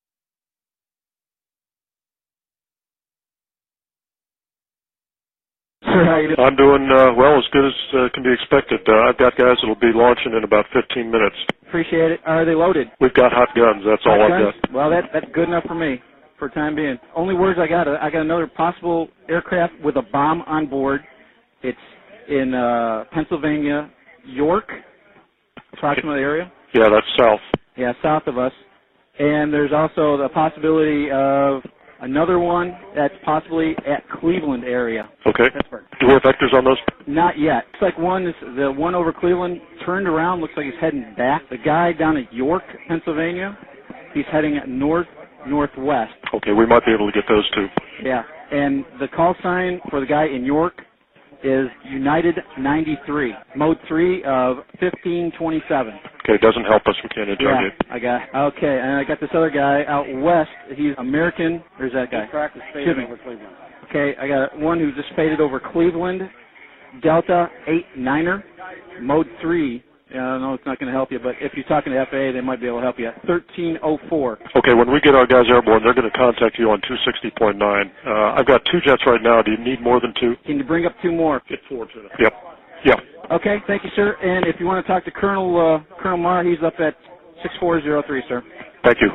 I'm doing well, as good as can be expected. I've got guys that'll be launching in about 15 minutes. Appreciate it. Are they loaded? We've got hot guns. That's all I've got. Well, that's good enough for me for the time being. Only words I got another possible aircraft with a bomb on board. It's in Pennsylvania, York, approximate area. Yeah, that's south. Yeah, south of us. And there's also the possibility of another one that's possibly at Cleveland area. Okay. Pittsburgh. Do we have vectors on those? Not yet. Looks like the one over Cleveland turned around. Looks like he's heading back. The guy down at York, Pennsylvania, he's heading northwest. Okay, we might be able to get those two. Yeah. And the call sign for the guy in York is United 93, mode 3 of 1527. Okay. Okay, it doesn't help us. We can't interrogate. Yeah, I got. Okay, and I got this other guy out west. He's American. Where's that guy? Faded over Cleveland. Okay, I got one who just faded over Cleveland. Delta 89er, mode 3. I know it's not going to help you, but if you're talking to FAA, they might be able to help you. 1304. Okay, when we get our guys airborne, they're going to contact you on 260.9. I've got 2 jets right now. Do you need more than 2? Can you bring up 2 more? Get 4 to them. Yep. Yep. Okay, thank you, sir. And if you want to talk to Colonel Marr, he's up at 6403, sir. Thank you.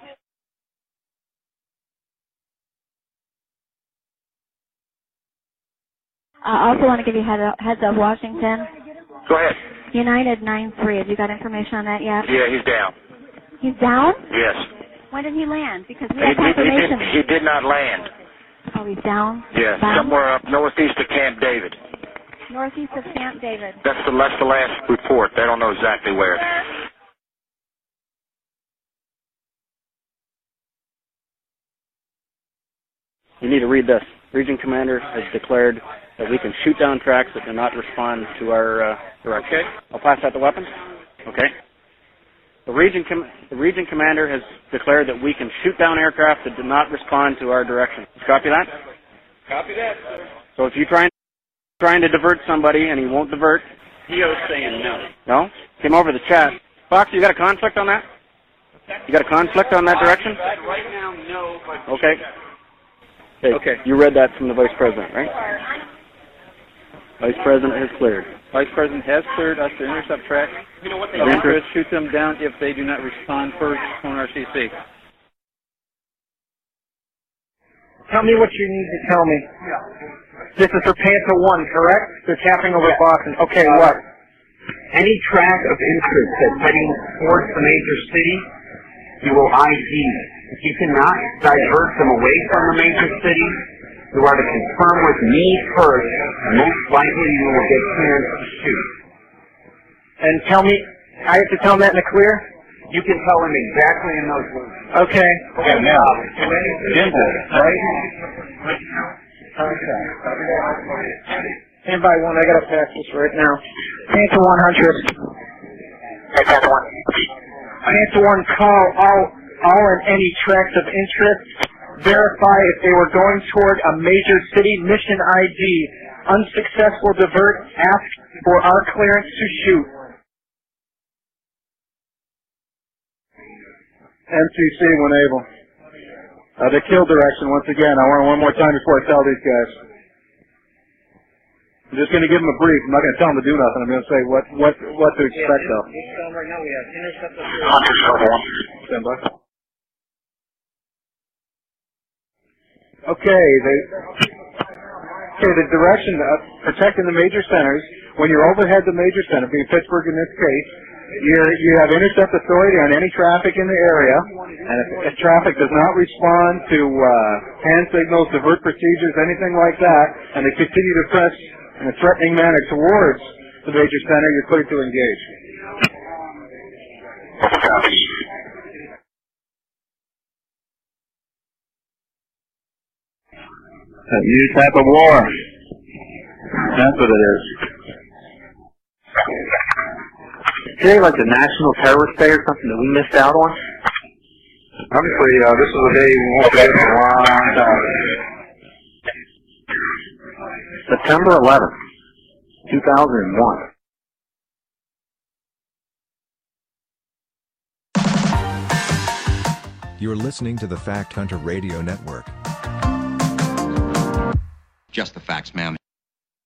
I also want to give you heads up, Washington. Go ahead. United 93. Have you got information on that yet? Yeah, he's down. He's down? Yes. When did he land? Because we have confirmation. He did not land. Oh, he's down? Yes, Down? somewhere up northeast of Camp David. Northeast of Camp David. That's the last report. They don't know exactly where. You need to read this. Region Commander has declared that we can shoot down tracks that do not respond to our direction. Okay. I'll pass that to weapons. Okay. The Region Commander has declared that we can shoot down aircraft that do not respond to our direction. Copy that? Copy that, sir. So if you're trying to divert somebody and he won't divert. Heo's saying no. No? Came over the chat. Fox, you got a conflict on that? You got a conflict on that direction? Right now, no. But Okay. Okay. You read that from the Vice President, right? Vice President has cleared. Vice President has cleared us to intercept tracks. You know what Of interest, shoot them down if they do not respond first on RCC. Tell me what you need to tell me. This is for Panther 1, correct? They're tapping over Boston. Okay, what? Any track of interest that's heading towards the major city, you will ID. If you cannot divert them away from the major city, you are to confirm with me first, and most likely you will get clearance to shoot. And tell me, I have to tell them that in the clear? You can tell them exactly in those words. Okay. Okay, now, Dimple, right? Okay. Stand by one, I gotta pass this right now. Panther 100. Panther 1. Panther 1, call all and any tracks of interest. Verify if they were going toward a major city. Mission ID. Unsuccessful divert. Ask for our clearance to shoot. MCC when able. The kill direction once again. I want one more time before I tell these guys. I'm just going to give them a brief. I'm not going to tell them to do nothing. I'm going to say what to expect though. Right now we have intercept the Stand by. Okay, the direction of protecting the major centers. When you're overhead the major center, being Pittsburgh in this case, you have intercept authority on any traffic in the area, and if traffic does not respond to hand signals, divert procedures, anything like that, and they continue to press in a threatening manner towards the major center, you're cleared to engage. New type of war. That's what it is. Today, like the National Terrorist Day or something that we missed out on? Obviously, this is a day we won't forget for a long time. September 11th, 2001. You're listening to the Fact Hunter Radio Network. Just the facts, ma'am.